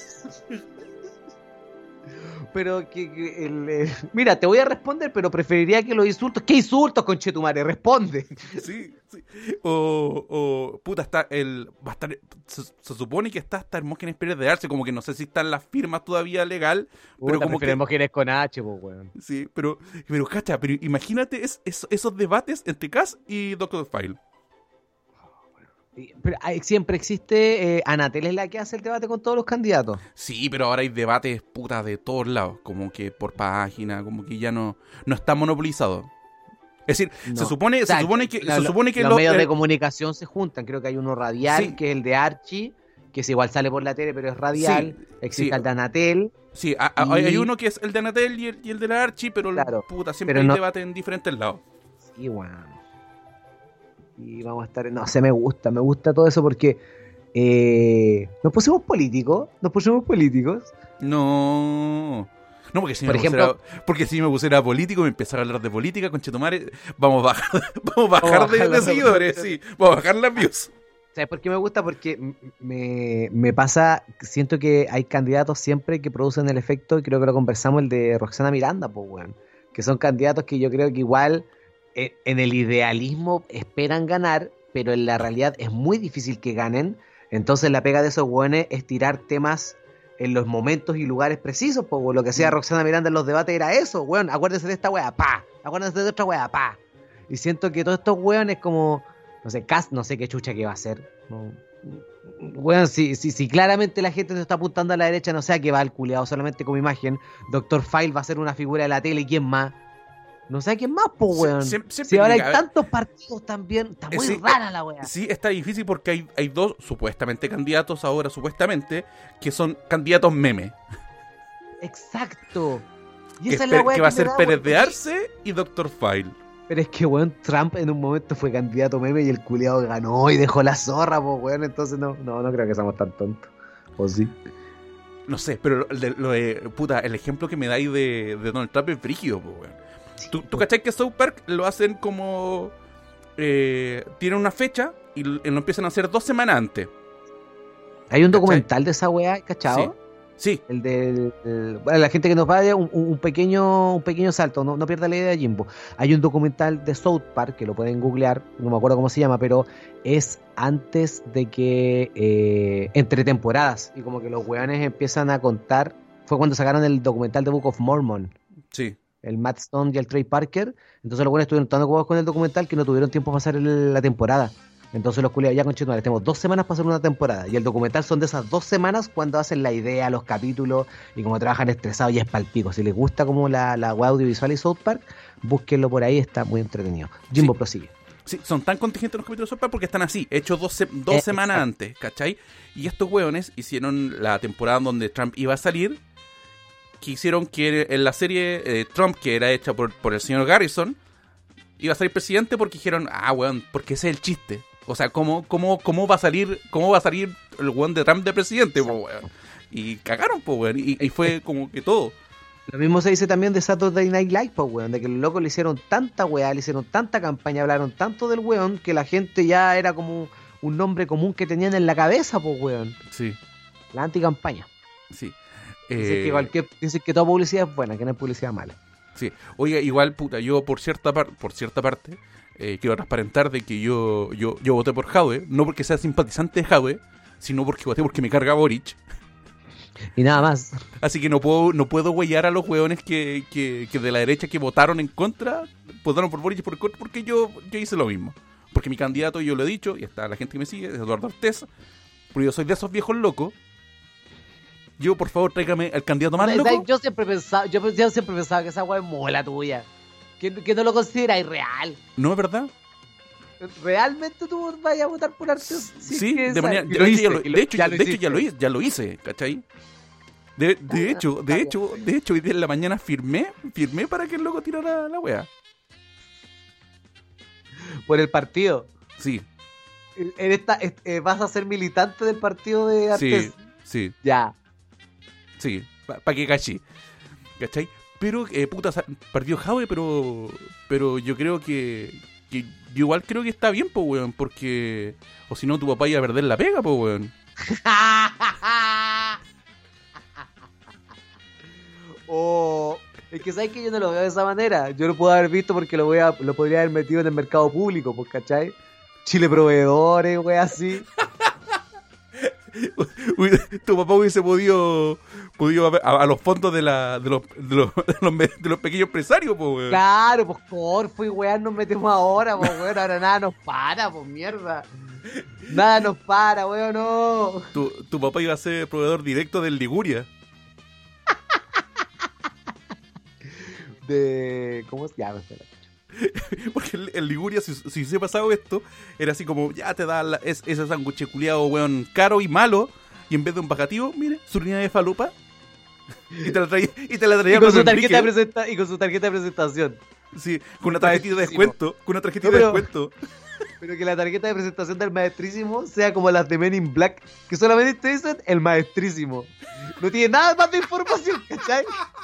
Pero mira, te voy a responder, pero preferiría que los insultos... ¿Qué insultos, conchetumare? Responde. Sí. Puta, va a estar, se supone que está hasta Hermógenes Pérez de Arce, como que no sé si están las firmas todavía legal, pero como que... Preferimos que eres con H, pues, weón. Sí, pero cacha, pero imagínate esos debates entre Cass y Dr. File. Pero siempre existe... Anatel es la que hace el debate con todos los candidatos. Sí, pero ahora hay debates, puta, de todos lados, como que por página, como que ya no está monopolizado. Es decir, No. se supone que los medios de comunicación se juntan. Creo que hay uno radial, Sí. que es el de Archie, que es igual sale por la tele, pero es radial. Sí, Existe sí. el de Anatel. Sí, Y- hay uno que es el de Anatel y el de la Archie, pero Claro, puta, siempre pero hay no- debate en diferentes lados. Sí, weón. Y vamos a estar... No sé, me gusta todo eso porque... nos pusimos políticos. No, porque si Por ejemplo- porque si me pusiera político, me empezara a hablar de política, conchetumare, vamos a bajar de las seguidores, sí, vamos a bajar las views. ¿Sabes por qué me gusta? Porque me pasa, siento que hay candidatos siempre que producen el efecto, y creo que lo conversamos, el de Roxana Miranda, pues, weón. Que son candidatos que yo creo que igual en el idealismo esperan ganar, pero en la realidad es muy difícil que ganen. Entonces la pega de esos weones es tirar temas en los momentos y lugares precisos, pues, weón. Lo que hacía Roxana Miranda en los debates era eso, weón. Acuérdense de esta weá, pa. Acuérdense de otra weá, pa. Y siento que todos estos weones como... No sé, Cast, no sé qué chucha que va a hacer. No. Bueno, si claramente la gente se está apuntando a la derecha, no sé a qué va el culeado, solamente como imagen. Doctor File va a ser una figura de la tele, ¿quién más? No sé a quién más, pues, weón. Siempre Si ahora hay llega, tantos partidos también, está muy Sí, rara la weá. Sí, está difícil porque hay dos supuestamente candidatos ahora, supuestamente, que son candidatos meme. Exacto. Y Que, esa es la weá que va a me ser da, Pérez weón. de Arce y Dr. File. Pero es que, weón, Trump en un momento fue candidato meme y el culeado ganó y dejó la zorra, pues, weón. Entonces no creo que seamos tan tontos. ¿O sí? No sé, pero puta, el ejemplo que me dais de Donald Trump es brígido, po, weón. ¿Tú cachai que South Park lo hacen como... tienen una fecha y lo empiezan a hacer 2 semanas antes. Hay un documental de esa weá, ¿cachado? Sí. El bueno, la gente que nos vaya, un pequeño salto, no pierda la idea de Jimbo. Hay un documental de South Park, que lo pueden googlear, no me acuerdo cómo se llama, pero es antes de que entre temporadas, y como que los weones empiezan a contar, fue cuando sacaron el documental de Book of Mormon, Sí. el Matt Stone y el Trey Parker. Entonces los weones estuvieron tan ocupados con el documental que no tuvieron tiempo para hacer la temporada. Entonces los culiados, ya conchetumare, tenemos 2 semanas para hacer una temporada. Y el documental son de esas 2 semanas cuando hacen la idea, los capítulos, y como trabajan estresados y es palpico. Si les gusta como la web audiovisual y South Park, búsquenlo por ahí, está muy entretenido. Jimbo, Sí. prosigue. Sí, son tan contingentes los capítulos de South Park porque están así, hechos 2 semanas exacto. antes, ¿cachai? Y estos hueones hicieron la temporada donde Trump iba a salir, que hicieron que en la serie Trump, que era hecha por el señor Garrison, iba a salir presidente porque dijeron, weón, porque ese es el chiste. O sea, ¿cómo va a salir el weón de Trump de presidente, po, weón? Y cagaron, po, weón, y fue como que todo. Lo mismo se dice también de Saturday Night Live, pues, weón, de que los locos le hicieron tanta weá, le hicieron tanta campaña, hablaron tanto del weón, que la gente ya era como un nombre común que tenían en la cabeza, pues, weón. Sí, La anticampaña. sí. Dicen que toda publicidad es buena, que no hay publicidad mala. Sí. Oiga, igual, puta, yo por cierta parte, quiero transparentar de que yo voté por Jadwe, no porque sea simpatizante de Jadwe, sino porque voté porque me carga Boric. Y nada más. Así que no puedo huellar a los hueones que de la derecha que votaron en contra, votaron por Boric y por contra, porque yo hice lo mismo. Porque mi candidato, yo lo he dicho, y está la gente que me sigue, es Eduardo Artés, pero yo soy de esos viejos locos. Yo, por favor, tráigame al candidato más loco. Yo siempre pensaba que esa weá es mola tuya. Que no lo consideráis real. ¿No es verdad? ¿Realmente tú vayas a votar por Artés? Sí, de manera... De hecho, ya lo hice, ¿cachai? De hecho, hoy día en la mañana firmé para que el loco tirara la wea. Por el partido. Sí. ¿Vas a ser militante del partido de Artés? Sí. Ya. Sí, para que caché. ¿Cachai? Pero, puta, partido Jadwe, pero yo creo que yo igual creo que está bien, po, weón, porque... O si no, tu papá iba a perder la pega, po, weón. Es que sabes que yo no lo veo de esa manera. Yo lo puedo haber visto porque lo podría haber metido en el mercado público, pues, ¿cachai? Chile Proveedores, wey, así. Tu papá hubiese podido a los fondos de los pequeños empresarios, pues, weón. Claro, pues Corfo y weá nos metemos ahora, pues, weón. Ahora nada nos para, pues, mierda. Nada nos para, weón, no. Tu papá iba a ser proveedor directo del Liguria. ¿Cómo se llama? Porque el Liguria, si se ha pasado esto, era así como, ya te da ese sándwich culiado, weón, caro y malo, y en vez de un bajativo, mire, su línea de falupa, y te la traía con su tarjeta de presentación. Sí, con una tarjetita de descuento, de descuento. Pero que la tarjeta de presentación del maestrísimo sea como las de Men in Black, que solamente te dicen el maestrísimo. No tiene nada más de información, ¿cachai?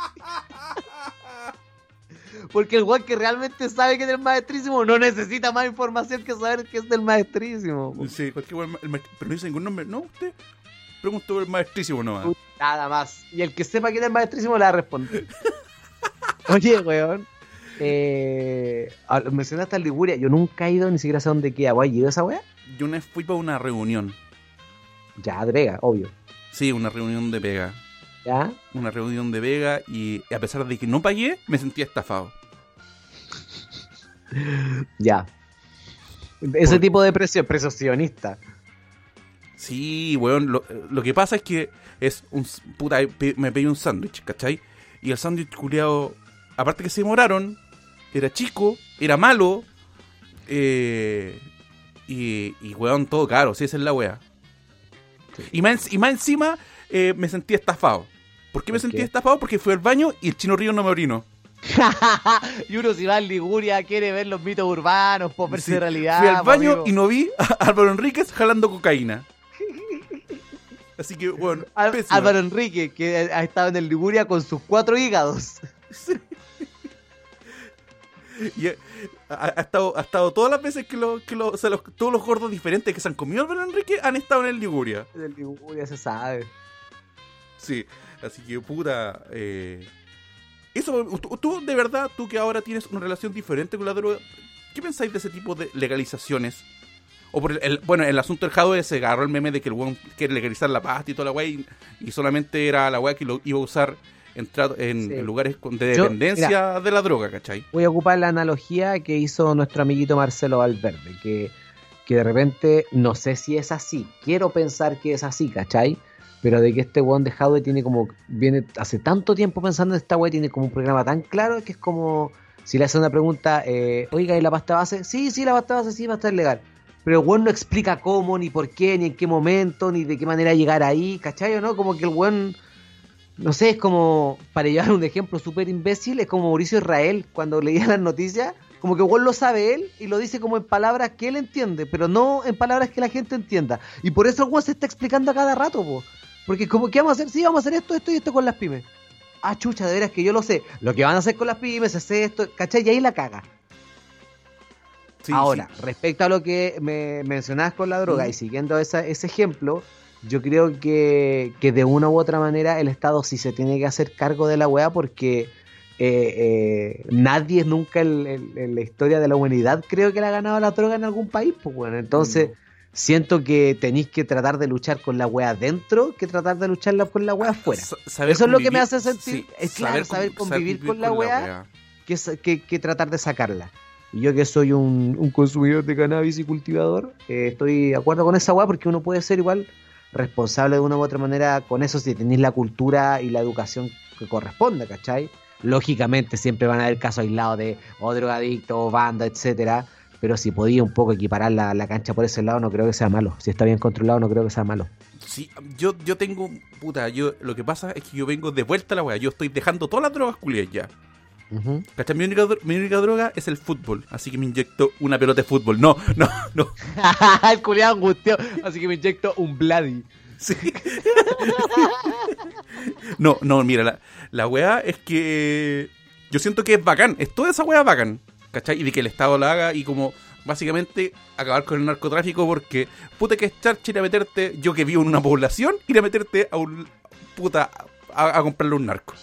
Porque el weón que realmente sabe que es del maestrísimo no necesita más información que saber que es del maestrísimo. Sí, cualquier weón, pero no dice ningún nombre. No, usted preguntó por el maestrísimo nomás. Nada más. Y el que sepa que es del maestrísimo le va a responder. Oye, weón. Mencionaste a Liguria. Yo nunca he ido ni siquiera sé dónde queda. ¿Has ido a esa weá? Yo una vez fui para una reunión. Ya, de pega, obvio. Sí, una reunión de pega. ¿Ya? Una reunión de pega y a pesar de que no pagué, me sentía estafado. Ya. Ese tipo de precio sionista. Sí, weón, lo que pasa es que es un... Puta, me pedí un sándwich, ¿cachai? Y el sándwich culiado, aparte que se demoraron, era chico, era malo, y weón, todo caro, sí, esa es la wea. Sí. Y más encima, me sentí estafado. ¿Por qué me sentí estafado? Porque fui al baño y el Chino Río no me orinó. Y uno si va a Liguria quiere ver los mitos urbanos, verse de realidad. Fui al baño y no vi a Álvaro Enríquez jalando cocaína. Así que, bueno, Álvaro Enrique, que ha estado en el Liguria con sus 4 hígados. Sí. Y ha estado todas las veces que todos los gordos diferentes que se han comido Álvaro Enrique han estado en el Liguria. En el Liguria se sabe. Sí, así que puta. Eso, tú de verdad, tú que ahora tienes una relación diferente con la droga, ¿qué pensáis de ese tipo de legalizaciones? O por el asunto del Jadwe se agarró el meme de que el weón quiere legalizar la pasta y toda la weá, y solamente era la weá que lo iba a usar en lugares de dependencia de la droga, ¿cachai? Voy a ocupar la analogía que hizo nuestro amiguito Marcelo Valverde, que de repente, no sé si es así, quiero pensar que es así, ¿cachai? Pero de que este weón de Jadwe viene hace tanto tiempo pensando en esta weá, tiene como un programa tan claro que es como, si le hace una pregunta, oiga, ¿y la pasta base? Sí, la pasta base sí va a estar legal. Pero el weón no explica cómo, ni por qué, ni en qué momento, ni de qué manera llegar ahí, ¿cachai o no? Como que el weón, no sé, es como, para llevar un ejemplo súper imbécil, es como Mauricio Israel, cuando leía las noticias, como que el weón lo sabe él, y lo dice como en palabras que él entiende, pero no en palabras que la gente entienda. Y por eso el weón se está explicando a cada rato, po. Porque como, ¿qué vamos a hacer? Sí, vamos a hacer esto y esto con las pymes. Ah, chucha, de veras que yo lo sé. Lo que van a hacer con las pymes es esto, ¿cachai? Y ahí la caga. Sí, Ahora, sí. respecto a lo que me mencionabas con la droga Mm. y siguiendo ese ejemplo, yo creo que de una u otra manera el Estado sí se tiene que hacer cargo de la weá porque nadie nunca en la historia de la humanidad creo que le ha ganado la droga en algún país, pues bueno, entonces No. siento que tenéis que tratar de luchar con la weá adentro que tratar de luchar con la weá afuera. Saber Eso es lo que me convivir, hace sentir, sí, es claro, saber convivir con la con la weá weá. que tratar de sacarla. Y yo que soy un consumidor de cannabis y cultivador, estoy de acuerdo con esa weá porque uno puede ser igual responsable de una u otra manera con eso si tenéis la cultura y la educación que corresponde, ¿cachai? Lógicamente siempre van a haber casos aislados de drogadictos, o banda, etcétera, pero si podía un poco equiparar la cancha por ese lado, no creo que sea malo. Si está bien controlado, no creo que sea malo. Sí, yo tengo, puta, lo que pasa es que yo vengo de vuelta a la weá, yo estoy dejando todas las drogas culiadas ya. Ujú. ¿Cachai? Mi única droga es el fútbol, así que me inyecto una pelota de fútbol. No, no, no. El culiado angustiado, así que me inyecto un Bloody. Sí. No, no, mira, la weá es que yo siento que es bacán, es toda esa weá bacán, ¿cachai? Y de que el Estado la haga y como básicamente acabar con el narcotráfico porque puta que es charcha ir a meterte, yo que vivo en una población, ir a meterte a un puta a comprarle un narco.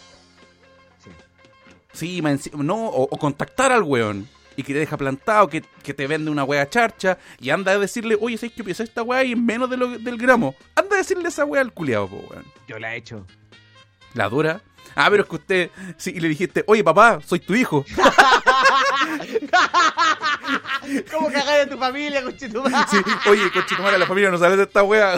Sí, no, o contactar al weón y que te deja plantado, que te vende una wea charcha y anda a decirle, oye, ¿sabes qué piensa esta wea y en menos del gramo? Anda a decirle esa wea al culiado, po, weón. Yo la he hecho. La dura. Ah, pero es que usted, sí, y le dijiste, oye, papá, soy tu hijo. ¿Cómo cagar de tu familia, conchetumare? Sí, oye, conchetumare, la familia no sabe de esta wea.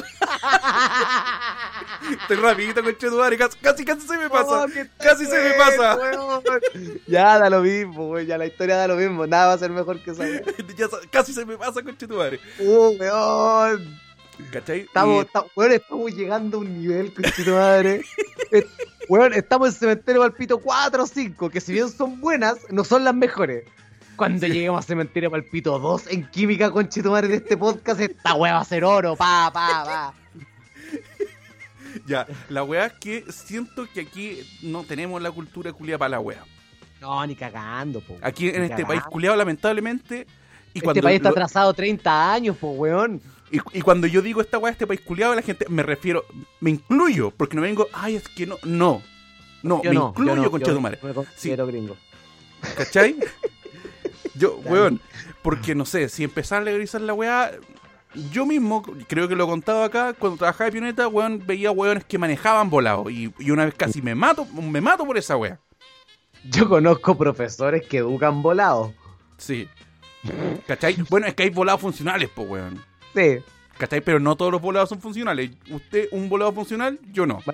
Estoy rapidito, conchetumare, casi se me pasa. Oh, Casi se me pasa. Weón. Ya da lo mismo, weón. Ya la historia da lo mismo. Nada va a ser mejor que esa. Casi se me pasa, conchetumare. Weón. ¿Cachai? Estamos llegando a un nivel, conchetumadre. Weón, estamos en Cementerio Palpito 4 o 5, que si bien son buenas, no son las mejores. Cuando lleguemos a Cementerio Palpito 2 en química, conchetumadre, de este podcast, esta weá va a ser oro, pa. Ya, la weá es que siento que aquí no tenemos la cultura culiada para la weá. No, ni cagando, po. Aquí en Ni este cagando. país culiado, lamentablemente. Y Este país está atrasado 30 años, po, weón. y cuando yo digo esta weá, este país culiado, la gente me refiero, me incluyo, porque no me vengo, ay, es que no, Yo me no, incluyo, yo no, concha de tu madre. me considero gringo. ¿Cachai? Yo, weón, porque no sé, si empezar a legalizar la weá, yo mismo, creo que lo he contado acá, cuando trabajaba de pioneta, weón, veía weones que manejaban volados, y una vez casi me mato por esa weá. Yo conozco profesores que educan volados. Sí. ¿Cachai? Bueno, es que hay volados funcionales, pues, weón. Sí. ¿Cachai? Pero no todos los volados son funcionales. Usted, un volado funcional, yo no.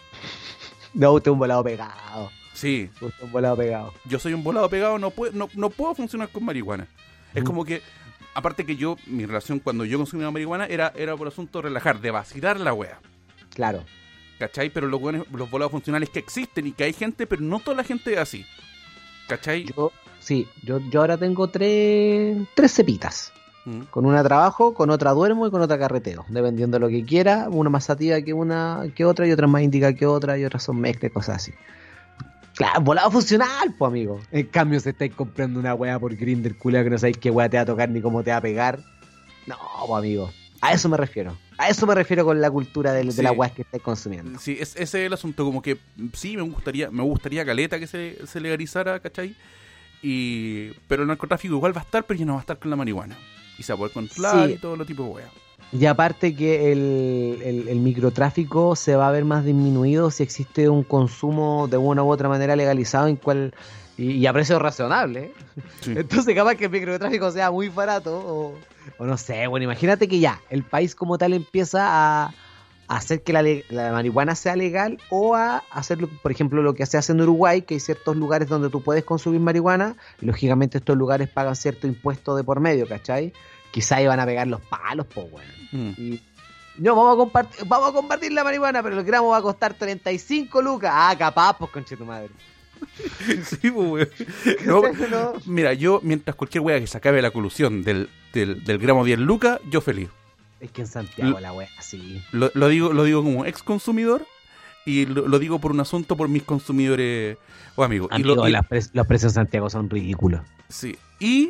No, usted es un volado pegado. Sí. Usted es un volado pegado. Yo soy un volado pegado, no puedo funcionar con marihuana. Es como que, aparte que yo, mi relación cuando yo consumía marihuana era por asunto de relajar, de vacilar la wea. Claro. ¿Cachai? Pero los volados funcionales que existen y que hay gente, pero no toda la gente es así. ¿Cachai? Yo ahora tengo tres cepitas. Con una trabajo, con otra duermo y con otra carreteo. Dependiendo de lo que quiera, una más sativa que otra y otra más indica que otra y otras son mezclas, cosas así. Claro, volado funcional, pues amigo. En cambio, si estáis comprando una weá por Grindr, culia, que no sabéis qué weá te va a tocar ni cómo te va a pegar. No, pues amigo. A eso me refiero. A eso me refiero con la cultura de la weá que estáis consumiendo. Sí, ese es el asunto. Como que sí, me gustaría caleta que se legalizara, ¿cachai? Pero el narcotráfico igual va a estar, pero ya no va a estar con la marihuana. Y se va a poder controlar y todo lo tipo de weá. Y aparte que el microtráfico se va a ver más disminuido si existe un consumo de una u otra manera legalizado en cual y a precios razonables. Sí. Entonces capaz que el microtráfico sea muy barato o no sé, bueno, imagínate que ya el país como tal empieza a hacer que la marihuana sea legal o a hacer, por ejemplo, lo que se hace en Uruguay, que hay ciertos lugares donde tú puedes consumir marihuana, y lógicamente estos lugares pagan cierto impuesto de por medio, ¿cachai? Quizá iban a pegar los palos, pues, bueno. Y no, vamos a compartir la marihuana, pero el gramo va a costar 35 lucas. Ah, capaz, pues, conche tu madre. Sí, pues, no, mira, yo, mientras cualquier wea que se acabe la colusión del gramo 10 lucas, yo feliz. Es que en Santiago la wea, sí. Lo digo como ex consumidor y lo digo por un asunto por mis consumidores o amigos. Amigo, los precios en Santiago son ridículos. Sí. Y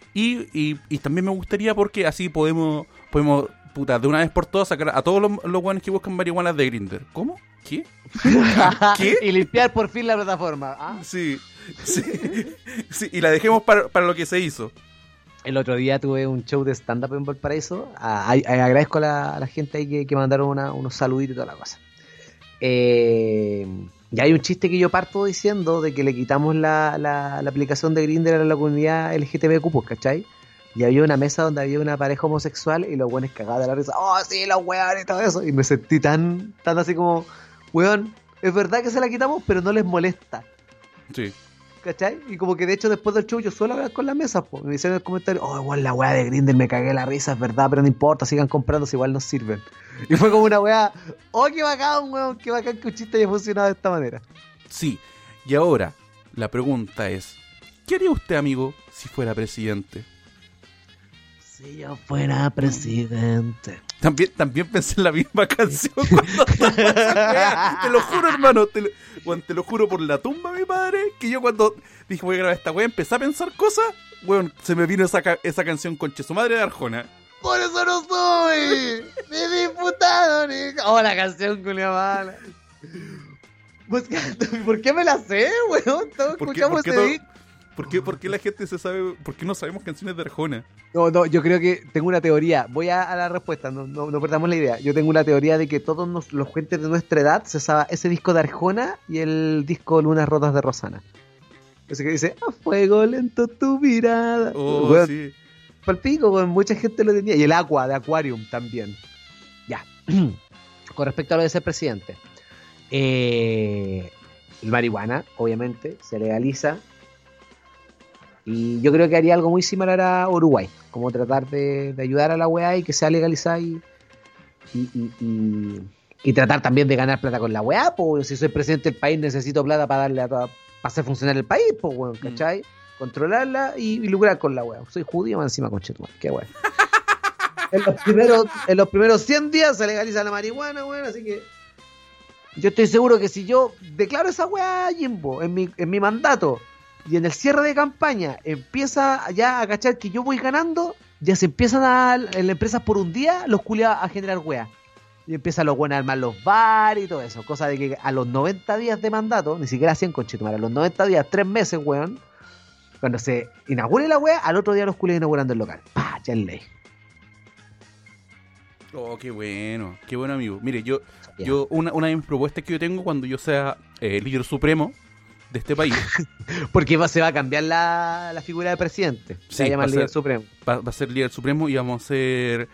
Y también me gustaría porque así podemos puta, de una vez por todas sacar a todos los guanes que buscan marihuanas de Grindr. ¿Cómo? ¿Qué? ¿Qué? Y limpiar por fin la plataforma. ¿Ah? Sí, sí, sí, y la dejemos para lo que se hizo. El otro día tuve un show de stand-up en Valparaíso. Agradezco a la gente ahí que mandaron unos saluditos y toda la cosa. Ya hay un chiste que yo parto diciendo de que le quitamos la aplicación de Grindr a la comunidad LGTBQ, pues, ¿cachai? Y había una mesa donde había una pareja homosexual y los buenos cagados de la risa. ¡Oh, sí, los weones y todo eso! Y me sentí tan así como, weón, es verdad que se la quitamos, pero no les molesta. Sí. ¿Cachai? Y como que de hecho después del show yo suelo hablar con las mesas, pues. Me dicen en el comentario, oh, igual la weá de Grindr me cagué la risa, es verdad, pero no importa, sigan comprando, si igual nos sirven. Y fue como una weá, oh, qué bacán, weón, qué bacán que un chiste haya funcionado de esta manera. Sí, y ahora la pregunta es, ¿qué haría usted, amigo, si fuera presidente? Si yo fuera presidente. También pensé en la misma canción cuando estaba esa wea. Te lo juro, hermano, te lo juro por la tumba de mi padre, que yo cuando dije voy a grabar esta wea, empecé a pensar cosas, weón, se me vino esa canción Conche su madre de Arjona. Por eso no soy ni diputado ni... Oh, la canción culia mala. ¿Por qué me la sé, weón? Todos escuchamos ese disco. ¿Por qué la gente se sabe? ¿Por qué no sabemos canciones de Arjona? No, yo creo que tengo una teoría. Voy a la respuesta, no perdamos la idea. Yo tengo una teoría de que todos los gentes de nuestra edad se sabe ese disco de Arjona y el disco Lunas Rotas de Rosana. Ese que dice, a fuego lento tu mirada. Oh, bueno, sí. Palpico, bueno, mucha gente lo tenía. Y el Aqua de Aquarium también. Ya. Con respecto a lo de ser presidente. El marihuana, obviamente, se legaliza. Y yo creo que haría algo muy similar a Uruguay, como tratar de ayudar a la weá y que sea legalizada y tratar también de ganar plata con la weá, pues si soy presidente del país necesito plata para darle para hacer funcionar el país, pues weón, ¿cachai? Controlarla y lucrar con la weá. Soy judío más encima, conchetumar, qué weá. En los primeros 100 días se legaliza la marihuana, weón, así que yo estoy seguro que si yo declaro esa weá, Jimbo, en mi mandato, y en el cierre de campaña empieza ya a cachar que yo voy ganando, ya se empiezan en las empresas por un día los culiados a generar weas. Y empiezan los buenos a armar los bares y todo eso. Cosa de que a los 90 días de mandato, ni siquiera 100 conchetumar, a los 90 días, 3 meses, weón, cuando se inaugure la wea, al otro día los culiados inaugurando el local. ¡Pah! Ya es ley. Oh, qué bueno, amigo. Mire, yo una de mis propuestas que yo tengo cuando yo sea líder supremo de este país. Porque se va a cambiar la figura de presidente. Se va a llamar líder supremo. Va a ser líder supremo y vamos a ser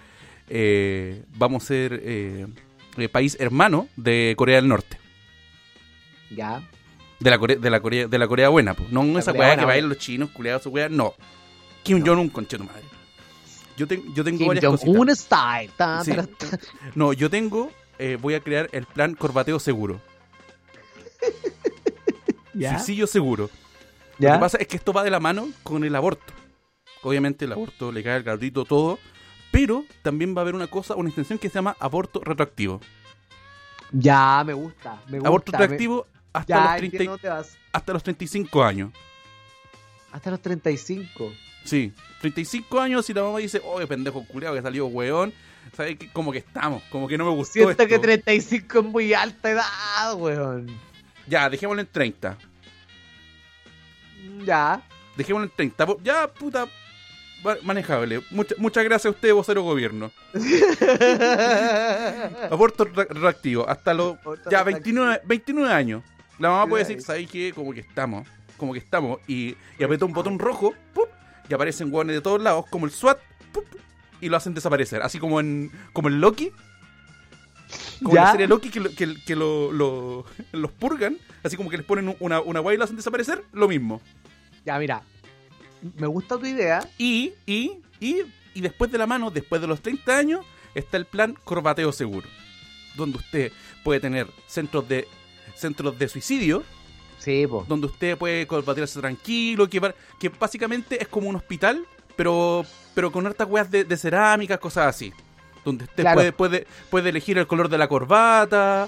país hermano de Corea del Norte. Ya. De la Corea buena, pues. No esa weá que bailan los chinos, culiados, esa weá, no. Kim Jong-un, conchetu madre. Yo tengo varias cositas. Kim Jong-un style. Sí. No, yo voy a crear el plan Corbateo Seguro. ¿Ya? Suicidio seguro. ¿Ya? Lo que pasa es que esto va de la mano con el aborto. Obviamente el aborto legal, gratuito, todo. Pero también va a haber una extensión que se llama aborto retroactivo. Ya, me gusta. Aborto retroactivo hasta los 35 años. Hasta los 35. Sí, 35 años y la mamá dice, oye, pendejo culiao que salió weón. ¿Sabes qué? Como que estamos, como que no me gustó Siento esto. que 35 es muy alta edad, weón. Ya, dejémoslo en 30. Ya. Dejémoslo en 30. Ya, puta, manejable. Muchas gracias a usted, vocero gobierno. Aborto reactivo. Hasta los 29 años. La mamá puede decir, ¿sabes qué? Como que estamos. Y aprieta un botón rojo, ¡pup! Y aparecen hueones de todos lados, como el SWAT, ¡pup! Y lo hacen desaparecer. Así como en Loki. Como la serie Loki que los purgan, así como que les ponen una guay y lo hacen desaparecer, lo mismo. Ya, mira, me gusta tu idea. Y después de la mano, después de los 30 años, está el plan Corbateo Seguro, donde usted puede tener centros de suicidio. Sí, po. Donde usted puede corbatearse tranquilo, que básicamente es como un hospital, pero con hartas weas de cerámica, cosas así. Donde usted puede elegir el color de la corbata.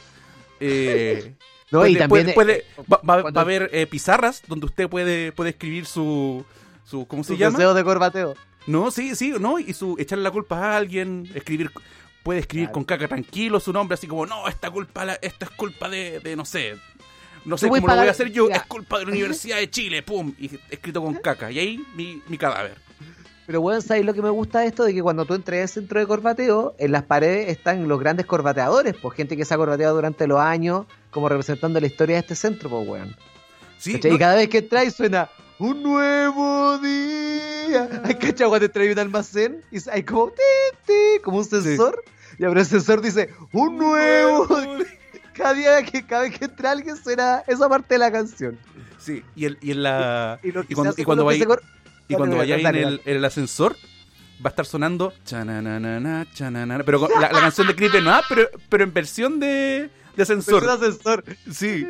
No, y también va a haber pizarras donde usted puede escribir su ¿Cómo se Sus llama? deseos de corbateo. No, sí, no, y echarle la culpa a alguien, puede escribir con caca tranquilo su nombre, así como, no, esta es culpa de no sé cómo lo voy a hacer yo, es culpa de la Universidad de Chile, pum, y escrito con caca, y ahí mi cadáver. Pero bueno, ¿sabes lo que me gusta de esto? De que cuando tú entres al centro de corbateo, en las paredes están los grandes corbateadores, pues gente que se ha corbateado durante los años, como representando la historia de este centro, pues weón. Sí, Y cada vez que entras suena un nuevo día. ¿Hay cachado cuando entras en un almacén? Y hay como como un sensor. Sí. Y ahora el sensor dice un nuevo día. Cada vez que entra alguien suena esa parte de la canción. Sí, cuando vayáis en el ascensor, va a estar sonando chananana, chananana, pero la canción de Creep no, pero en versión de ascensor. Versión ascensor. Sí.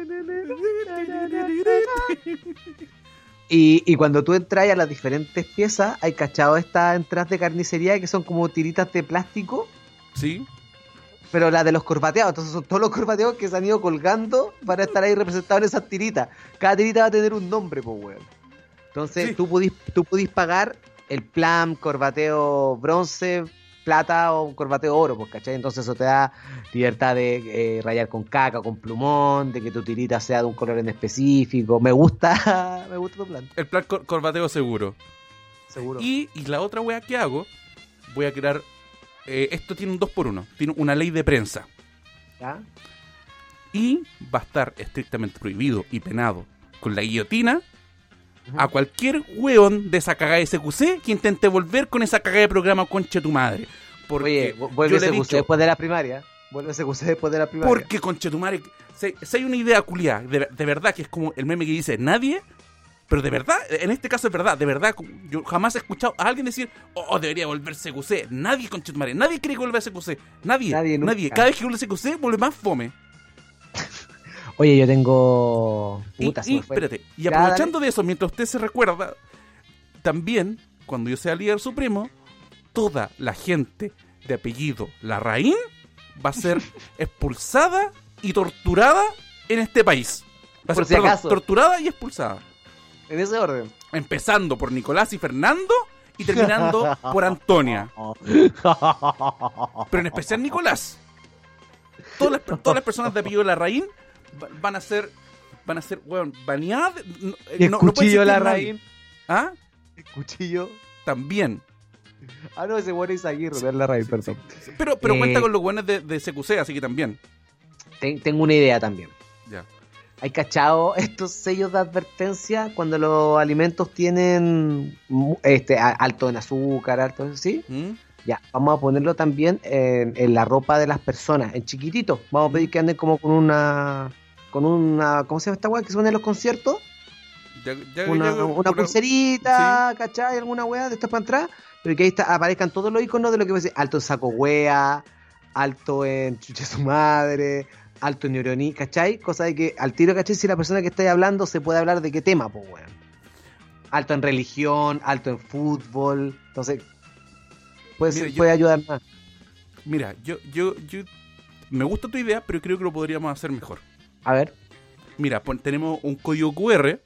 Y cuando tú entras a las diferentes piezas, hay cachado estas entradas de carnicería que son como tiritas de plástico. Sí. Pero la de los corbateados, entonces son todos los corbateados que se han ido colgando para estar ahí representados en esas tiritas. Cada tirita va a tener un nombre, pues, weón. Entonces, sí. tú pudís pagar el plan, corbateo bronce, plata o corbateo oro, pues, ¿cachai? Entonces eso te da libertad de rayar con caca, con plumón, de que tu tirita sea de un color en específico. Me gusta tu plan. El plan corbateo seguro. Seguro. Y la otra wea que hago, voy a crear... esto tiene un 2x1, tiene una ley de prensa. ¿Ya? Y va a estar estrictamente prohibido y penado con la guillotina a cualquier weón de esa cagada de SQC que intente volver con esa cagada de programa concha tu madre. Oye, vuelve SQC después de la primaria. Vuelve SQC después de la primaria. Porque concha tu madre, si hay una idea culiada, de verdad, que es como el meme que dice nadie, pero de verdad, en este caso es verdad, de verdad, yo jamás he escuchado a alguien decir, debería volver SQC. Nadie, concha tu madre, nadie quiere que vuelva a SQC. Nadie. Cada vez que vuelve SQC, vuelve más fome. Oye, yo tengo... Puta, espérate, y aprovechando de eso, mientras usted se recuerda, también, cuando yo sea líder supremo, toda la gente de apellido Larraín va a ser expulsada y torturada en este país. Va a ser, torturada y expulsada. En ese orden. Empezando por Nicolás y Fernando y terminando por Antonia. Pero en especial Nicolás. Todas las personas de apellido Larraín van a ser bueno, baneadas. ¿Y no cuchillo Larraín? ¿Ah? ¿El cuchillo? También. Ah, no, ese bueno es Aguirre, no es Larraín, perdón. Sí. Pero cuenta con los buenos de CQC, así que también. Tengo una idea también. Ya. ¿Hay cachado estos sellos de advertencia cuando los alimentos tienen alto en azúcar, alto, ¿sí? Ya, vamos a ponerlo también en la ropa de las personas, en chiquitito. Vamos a pedir que anden como con una ¿cómo se llama esta weá que se pone en los conciertos? Una pulserita, sí. ¿Cachai? Alguna weá de estas para atrás, pero que ahí aparezcan todos los iconos de lo que va a decir alto en saco weá, alto en chucha su madre, alto en neuroní, ¿cachai? Cosa de que al tiro, ¿cachai? Si la persona que está hablando se puede hablar de qué tema, pues weón. Alto en religión, alto en fútbol, entonces puede ayudar más. Mira, yo me gusta tu idea, pero creo que lo podríamos hacer mejor. A ver. Mira, tenemos un código QR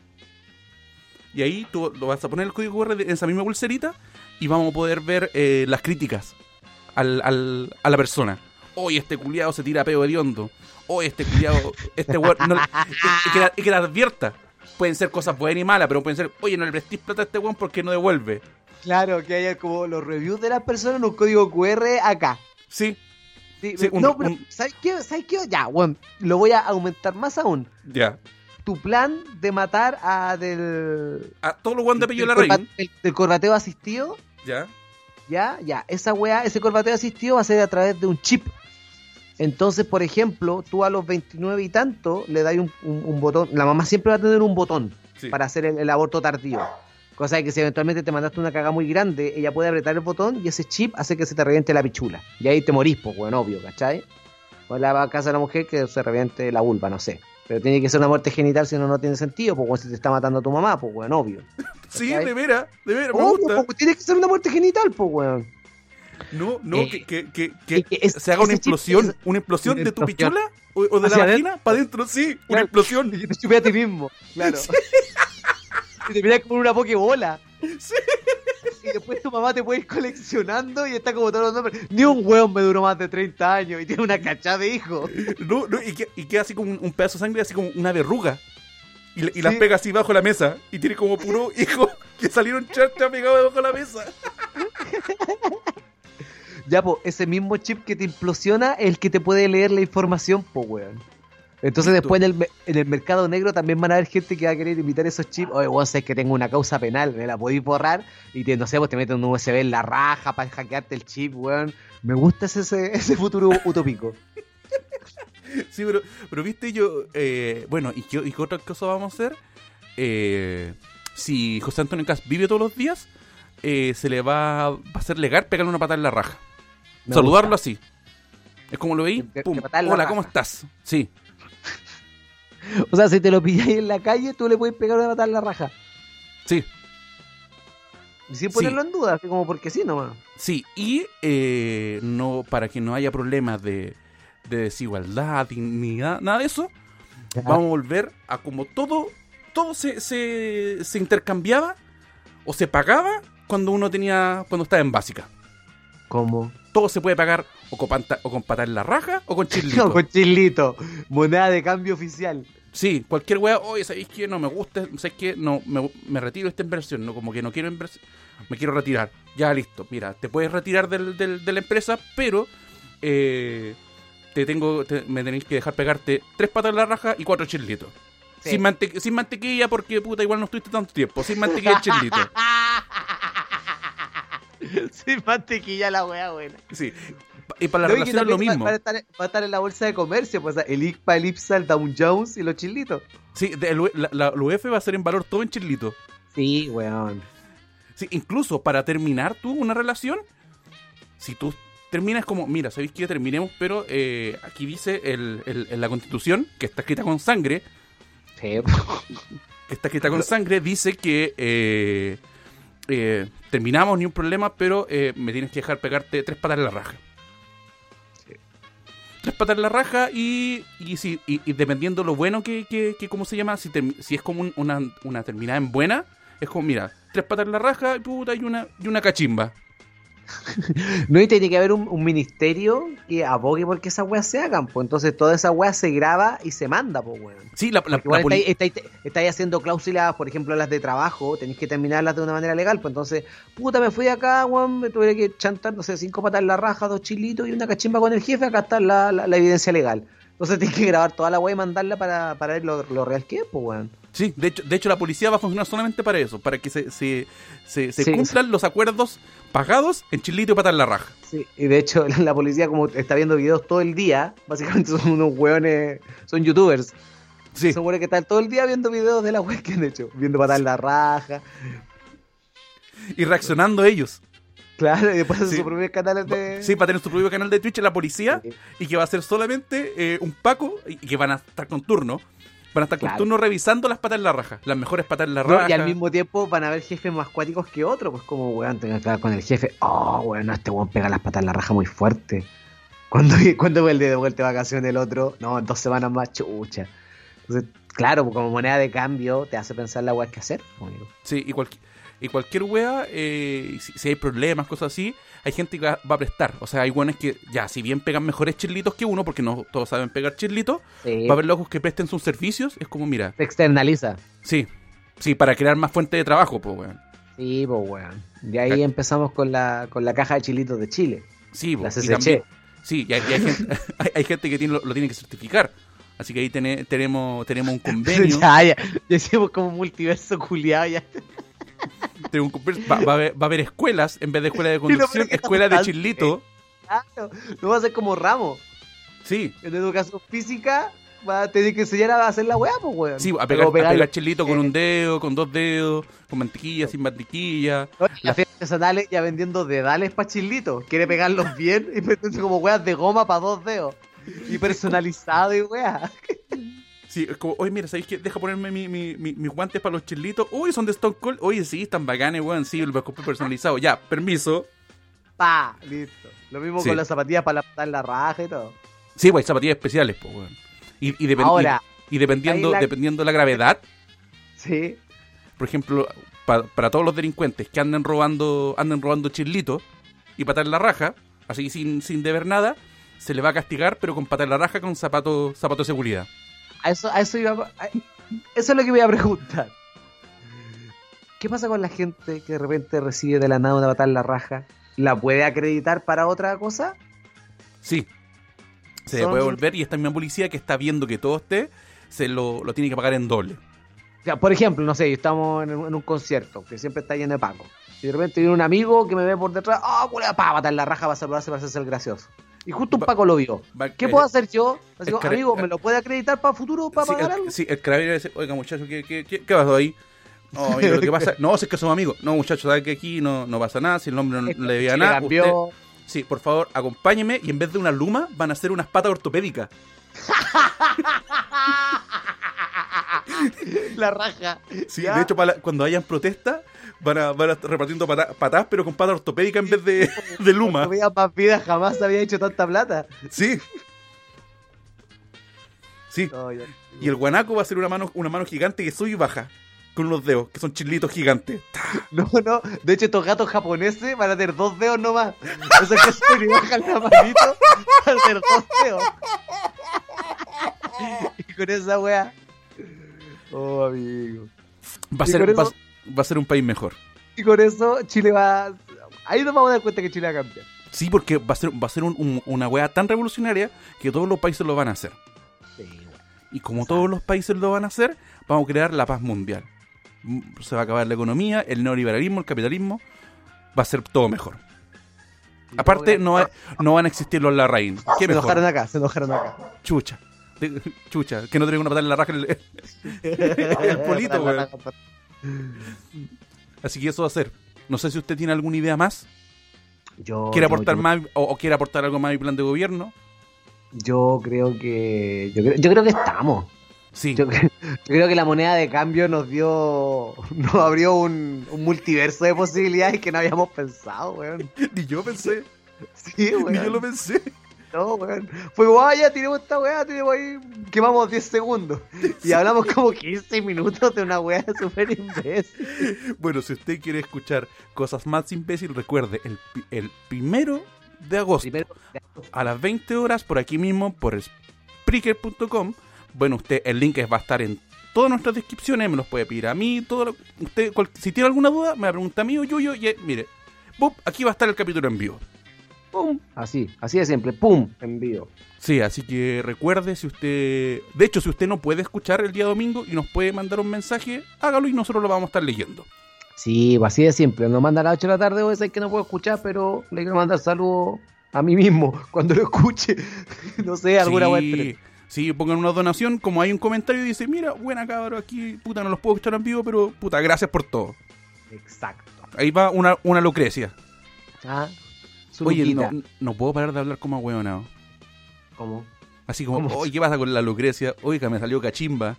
y ahí tú lo vas a poner el código QR en esa misma pulserita y vamos a poder ver las críticas a la persona. Oye, este culiado se tira peo hediondo. Oye, este culiado, y que la advierta. Pueden ser cosas buenas y malas, pero pueden ser, oye, no le prestís plata a este weón porque no devuelve. Claro, que haya como los reviews de las personas en un código QR acá. Sí. Sí, pero ¿sabes qué? Ya, bueno, lo voy a aumentar más aún. Ya. Tu plan de matar a todos los guantes de apellido Larraín. Del corbateo asistido. Ya. Ya. Esa weá, ese corbateo asistido va a ser a través de un chip. Entonces, por ejemplo, tú a los 29 y tanto le das un botón. La mamá siempre va a tener un botón para hacer el aborto tardío. Cosa de que si eventualmente te mandaste una cagada muy grande, ella puede apretar el botón y ese chip hace que se te reviente la pichula. Y ahí te morís, pues, bueno, obvio, ¿cachai? O en la casa de la mujer que se reviente la vulva, no sé. Pero tiene que ser una muerte genital, si no tiene sentido, pues, bueno, si te está matando a tu mamá, pues, bueno, obvio. ¿Cachai? Sí, de veras, me gusta. Pues, tiene que ser una muerte genital, pues, weón. No, que se haga una explosión de tu pichula o de la vagina para adentro, sí, una explosión. Y te chupé a ti mismo, claro. Sí. Y te miras como una pokebola. Sí. Y después tu mamá te puede ir coleccionando y está como todos los nombres. Ni un hueón me duró más de 30 años y tiene una cachada de hijos. No, no, y queda así como un pedazo de sangre, así como una verruga. Y las Sí. pega así bajo la mesa. Y tiene como puro hijo que salieron charcha pegados debajo de la mesa. Ya, pues, ese mismo chip que te implosiona es el que te puede leer la información, pues, weón. Entonces Listo. después en el mercado negro también van a haber gente que va a querer imitar esos chips. Oye, vos sabés que tengo una causa penal, me la podéis borrar y no sé, pues te meten un USB en la raja para hackearte el chip, weón. Me gusta ese futuro utópico. Sí, pero viste yo... bueno, ¿y qué otra cosa vamos a hacer? Si José Antonio Cast vive todos los días, se le va a ser legal pegarle una patada en la raja. Me Saludarlo gusta. así. Es como lo veí, Que pum. patada en la Hola, raja. ¿cómo estás? Sí, O sea, si te lo pilláis en la calle, tú le puedes pegar una patada en la raja. sí, Y sin Sí. ponerlo en duda, así como porque sí nomás. sí. Y no, para que no haya problemas de desigualdad ni nada de eso, vamos a volver a como todo se intercambiaba o se pagaba cuando estaba en básica. ¿Cómo? Todo se puede pagar o con patada en la raja o con chilito. No, con chilito. Moneda de cambio oficial. Sí, cualquier weá, oye, ¿sabéis qué? No me gusta, ¿sabéis qué? No, me retiro de esta inversión, no, como que no quiero inversión, me quiero retirar. Ya, listo, mira, te puedes retirar de la empresa, pero me tenéis que dejar pegarte 3 patas en la raja y 4 chilitos. Sí. Sin mantequilla, porque puta, igual no estuviste tanto tiempo. Sin mantequilla y chilito. Sin mantequilla la wea buena. Sí. Y para la No, y que relación es lo también mismo. va a estar en la bolsa de comercio, pues el ICPA, el IPSA, el Dow Jones y los chilitos. Sí, la UF va a ser en valor todo en chilito. Sí, weón. Sí, incluso para terminar tú una relación, si tú terminas como, mira, sabéis que terminemos, pero aquí dice en la Constitución, que está escrita con sangre, dice que terminamos, ni un problema, pero me tienes que dejar pegarte 3 patas en la raja. Sí. 3 patas en la raja y dependiendo lo bueno que ¿cómo se llama? Si es como una terminada en buena, es como, mira, 3 patas en la raja puta, y una cachimba. No, y tiene que haber un ministerio que abogue porque esas weas se hagan, pues entonces toda esa wea se graba y se manda, pues weón. Sí, Porque igual estáis haciendo cláusulas, por ejemplo, las de trabajo, tenéis que terminarlas de una manera legal, pues entonces, puta, me fui de acá, weón, me tuve que chantar, no sé, 5 patas en la raja, 2 chilitos y una cachimba con el jefe, acá está la evidencia legal. Entonces tienes que grabar toda la wea y mandarla para ver lo real que es, pues weón. Sí, de hecho la policía va a funcionar solamente para eso, para que se Sí, cumplan los acuerdos pagados en chilito y patas en la raja. Sí, y de hecho la policía como está viendo videos todo el día, básicamente son unos weones, son youtubers. Sí, Son weones que están todo el día viendo videos de la web que han hecho, viendo patar la raja, y reaccionando ellos. claro, y después hacen Sí. sus propios canales de... Sí, para tener su propio canal de Twitch la policía, Sí. y que va a ser solamente un Paco, y que van a estar con turno. Van a estar con Claro. turno revisando las patas en la raja, las mejores patas en la No, raja. y al mismo tiempo van a haber jefes más cuáticos que otros, pues como weón, tengan que hablar con el jefe, oh weón, no, este weón pega las patas en la raja muy fuerte. ¿Cuándo fue el de vuelta de vacaciones el otro? No, en 2 semanas más, chucha. Entonces, claro, pues como moneda de cambio te hace pensar la weá que hacer, amigo. Sí, y cualquier wea, si hay problemas, cosas así, hay gente que va a prestar. O sea, hay weones que, ya, si bien pegan mejores chirlitos que uno, porque no todos saben pegar chirlitos, Sí, va a haber locos que presten sus servicios. Es como, mira, se externaliza. sí, para crear más fuente de trabajo, pues, weón. Sí, pues weón. Y ahí empezamos con la caja de chilitos de Chile. Sí, La y CCC. también, sí, y hay gente, hay gente que lo tiene que certificar. Así que ahí tenemos un convenio. ya hicimos como multiverso culiado ya. tenemos un convenio. Va a haber escuelas, en vez de escuela de Y lo peor conducción, es que escuela de estamos tan- chilito. Claro, no va a ser como Ramos. Sí, En educación física va a tener que enseñar a hacer la weá, pues weón. sí, a Como pegar pegarlo. chilito con un dedo, con 2 dedos, con mantequilla, sin mantequilla. No, y las fiestas artesanales ya vendiendo dedales para chilitos. Quiere pegarlos bien y meterse como weas de goma para 2 dedos. Y personalizado y weá. Sí, es como, oye, mira, ¿sabéis qué? Deja ponerme mis guantes para los chilitos. Uy, son de Stone Cold. Oye, sí, están bacanes, weón. Sí, los compré personalizado. Ya, permiso. Pa, listo. Lo mismo Sí. con las zapatillas para patar la raja y todo. Sí, pues, zapatillas especiales, pues, weón. Y Ahora, dependiendo ahí la- dependiendo de la gravedad, Sí. por ejemplo, para todos los delincuentes que anden robando chirlitos y patar la raja, así sin deber nada, se le va a castigar, pero con patar la raja con zapato de seguridad. Eso es lo que voy a preguntar. ¿Qué pasa con la gente que de repente recibe de la nada una patada en la raja? ¿La puede acreditar para otra cosa? Sí. Se le puede volver y esta misma policía que está viendo que todo se lo tiene que pagar en doble. O sea, por ejemplo, no sé, estamos en un concierto que siempre está lleno de pacos. Y de repente viene un amigo que me ve por detrás, patar en la raja para saludarse para hacerse el gracioso. Y justo un paco lo vio. ¿Qué puedo hacer yo? Así, amigo, ¿me lo puede acreditar para futuro para pagar algo? Sí, el carabinero dice, oiga muchacho, ¿qué pasó ahí? No, amigo, lo que pasa, no, si es que somos amigos. No, muchacho, sabe que aquí no pasa nada, si el hombre no le debía nada. Usted, sí, por favor, acompáñeme y en vez de una luma van a hacer unas patas ortopédicas. La raja. Sí, ¿ya? De hecho, cuando hayan protestas, van a repartiendo patas, pero con patas ortopédicas en vez de luma. Más vida jamás había hecho tanta plata. Sí. Sí. Oh, y el guanaco va a ser una mano gigante que sube y baja. Con unos dedos, que son chilitos gigantes. No. De hecho, estos gatos japoneses van a tener 2 dedos nomás. O sea, que suben y bajan la manito, van a tener 2 dedos. Y con esa wea. Oh, amigo. Va a ser un país mejor. Y con eso, Chile va. Ahí nos vamos a dar cuenta que Chile va a cambiar. Sí, porque va a ser una wea tan revolucionaria que todos los países lo van a hacer. Sí, bueno. Y como todos los países lo van a hacer, vamos a crear la paz mundial. Se va a acabar la economía, el neoliberalismo, el capitalismo. Va a ser todo mejor. Aparte, no van a existir los Larraín. ¿Qué mejor? Se enojaron acá. Chucha, que no traiga una patada en la raja el polito, güey. Así que eso va a ser. No sé si usted tiene alguna idea más. ¿Quiere aportar más o quiere aportar algo más a mi plan de gobierno? Yo creo que estamos. Sí. Yo creo que la moneda de cambio nos abrió un multiverso de posibilidades que no habíamos pensado, weón. Ni yo pensé. Sí, weón. Ni yo lo pensé. No, weón. Fue guay, ya tiremos esta weá, tiremos ahí, quemamos 10 segundos. Y hablamos como 15 minutos de una weá súper imbécil. Bueno, si usted quiere escuchar cosas más imbéciles, recuerde, el 1 de agosto, a las 20 horas, por aquí mismo, por Spreaker.com. Bueno, el link va a estar en todas nuestras descripciones, me los puede pedir a mí, si tiene alguna duda, me pregunta a mí o Yuyo, y mire, aquí va a estar el capítulo en vivo. ¡Pum! Así de siempre, ¡pum! En vivo. Sí, así que recuerde, si usted no puede escuchar el día domingo y nos puede mandar un mensaje, hágalo y nosotros lo vamos a estar leyendo. Sí, así de simple, nos manda a las 8 de la tarde, hoy sé que no puedo escuchar, pero le quiero mandar saludos a mí mismo, cuando lo escuche, no sé, alguna web. Sí, pongan una donación, como hay un comentario y dice, mira, buena cabrón, aquí, puta, no los puedo escuchar en vivo, pero, puta, gracias por todo. Exacto. Ahí va una Lucrecia. Oye, no puedo parar de hablar como ahueonado. ¿Cómo? Así como, oye, ¿qué pasa con la Lucrecia? Oiga, me salió cachimba.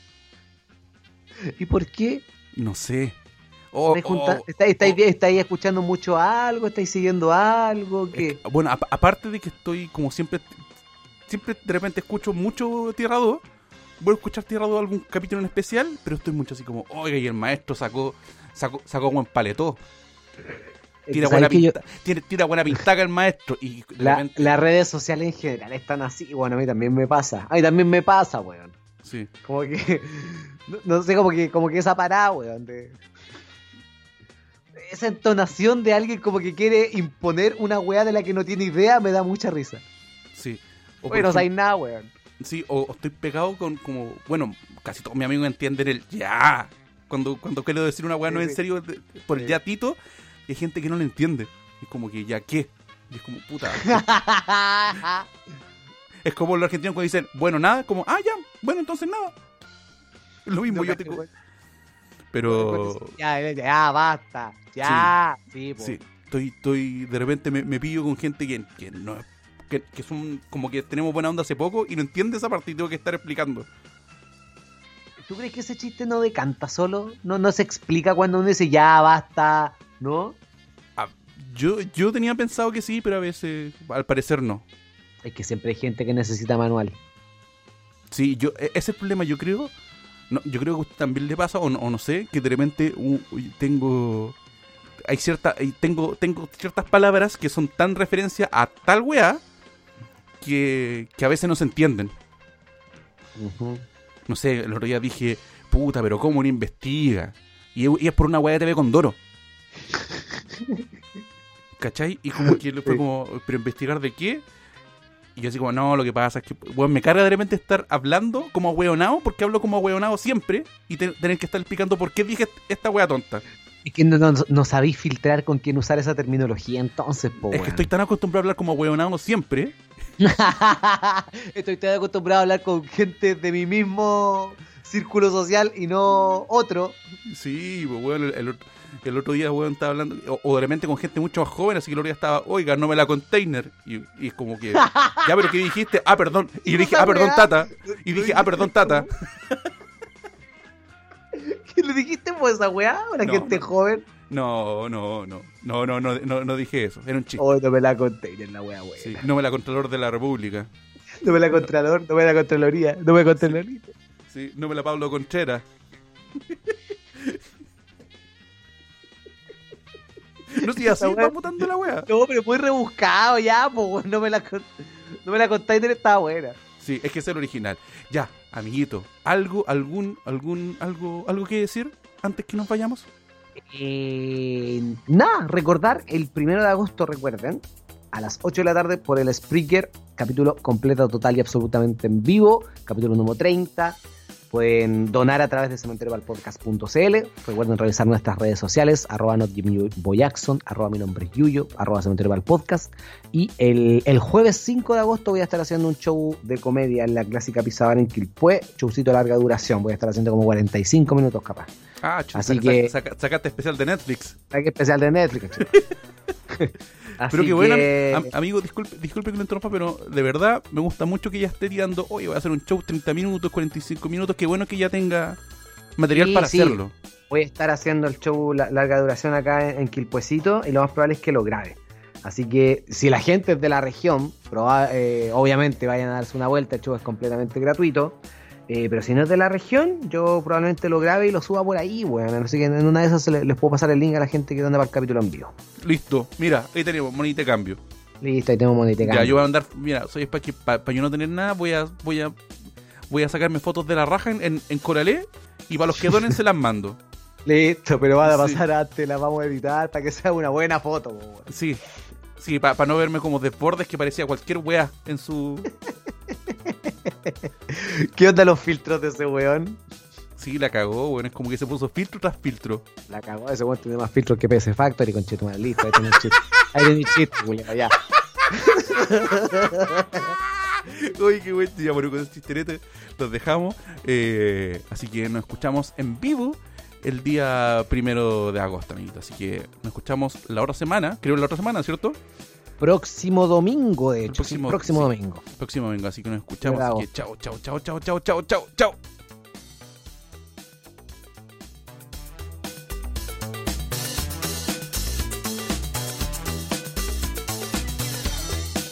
¿Y por qué? No sé. ¿Estáis escuchando mucho algo? ¿Estáis siguiendo algo? ¿Qué? Bueno, aparte de que estoy como siempre de repente escucho mucho Tierra 2, voy a escuchar Tierra 2 algún capítulo en especial, pero estoy mucho así como, oiga, y el maestro sacó buen paletó. Tira buena pintaca el maestro. Y las redes sociales en general están así. Bueno, a mí también me pasa. Weón. Sí. Como que, no sé, como que esa parada, weón. Esa entonación de alguien como que quiere imponer una weá de la que no tiene idea me da mucha risa. Sí. Oye, no sabes nada, weón. Sí, o estoy pegado con como... Bueno, casi todos mis amigos entienden el ya. Cuando quiero decir una weá no en serio por el ya Tito, y hay gente que no lo entiende. Es como que ya qué. Y es como puta. Es como los argentinos cuando dicen, bueno, nada, como, ya, bueno, entonces nada. Es lo mismo, yo tengo... Pero... Ya, basta. Ya. Sí, estoy de repente me pillo con gente que no es... Que son como que tenemos buena onda hace poco y no entiende esa parte y tengo que estar explicando. ¿Tú crees que ese chiste no decanta solo? ¿No se explica cuando uno dice ya, basta, no? Yo tenía pensado que sí, pero a veces, al parecer no. Es que siempre hay gente que necesita manual. Sí, ese es el problema, yo creo No, yo creo que a usted también le pasa, o no sé, que de repente tengo ciertas palabras que son tan referencia a tal weá que a veces no se entienden. Ujú. No sé, el otro día dije, puta, pero ¿cómo no investiga? Y es por una weá de TV Condoro. ¿Cachai? Y como que fue como, ¿pero investigar de qué? Y yo así como, no, lo que pasa es que, bueno, me carga de repente estar hablando como ahueonado, porque hablo como ahueonado siempre, y tener que estar explicando por qué dije esta wea tonta. Es que no sabéis filtrar con quién usar esa terminología, entonces, po, Es que estoy tan acostumbrado a hablar como ahueonado siempre. Estoy tan acostumbrado a hablar con gente de mi mismo círculo social y no otro. Sí, pues bueno, el otro día, weón, estaba hablando, o de repente con gente mucho más joven, así que el otro día estaba, oiga, no me la container. Y es como que, ya, pero ¿qué dijiste? Ah, perdón. Y yo dije, ah, perdón, tata. Y dije, ah, perdón, tata. ¿Qué le dijiste por esa weá a la gente joven? No dije eso, era un chiste. Oh, no me la container, la weá, weá. Sí, no me la Contralor de la República. No me la Contralor, no me la Contraloría, no me la Contraloría. Sí, no me la Pablo Contreras. No, si así está votando la wea. No, pero muy rebuscado ya, pues no me la container estaba buena. Sí, es que es el original. Ya, amiguito, algo que decir antes que nos vayamos. Nada, recordar el 1 de agosto, recuerden, a las 8 de la tarde por el Spreaker, capítulo completo, total y absolutamente en vivo, capítulo número 30. Pueden donar a través de cementeriovalpodcast.cl. Recuerden revisar nuestras redes sociales, @notjimboyackson, mi nombre es Yuyo, @cementeriovalpodcast. Y el jueves 5 de agosto voy a estar haciendo un show de comedia en la clásica Pizarra en Quilpué, showcito de larga duración, voy a estar haciendo como 45 minutos capaz. Ah, así que sacaste especial de Netflix. Saqué especial de Netflix. Pero qué bueno, amigo, disculpe que lo interrumpa, pero de verdad me gusta mucho que ya esté tirando, oye, voy a hacer un show 30 minutos, 45 minutos, qué bueno que ya tenga material para hacerlo. Voy a estar haciendo el show larga duración acá en Quilpuecito y lo más probable es que lo grabe. Así que si la gente es de la región, obviamente vayan a darse una vuelta, el show es completamente gratuito. Pero si no es de la región, yo probablemente lo grabe y lo suba por ahí, bueno. Así que en una de esas les puedo pasar el link a la gente que anda para el capítulo en vivo. Listo, mira, ahí tenemos monita de cambio. Listo, ahí tenemos monita de cambio. Ya, yo voy a andar, mira, soy para yo no tener nada, voy a sacarme fotos de la raja en Coralé y para los que donen se las mando. Listo, pero van a pasar antes, las vamos a editar para que sea una buena foto, bueno. Sí, para no verme como desbordes que parecía cualquier wea en su... ¿Qué onda los filtros de ese weón? Sí, la cagó, weón. Es como que se puso filtro tras filtro. La cagó, ese weón tiene más filtros que PS Factory, con chetumar. Listo, ahí tiene un chiste. Ahí tiene un chiste, weón, ya. Uy, qué bueno. Ya, bueno, con el chisterete los dejamos. Así que nos escuchamos en vivo el día 1 de agosto, amiguito. Así que nos escuchamos la otra semana. Creo la otra semana, ¿cierto? Próximo domingo, de hecho. Próximo domingo. Próximo domingo, así que nos escuchamos. Así que chao.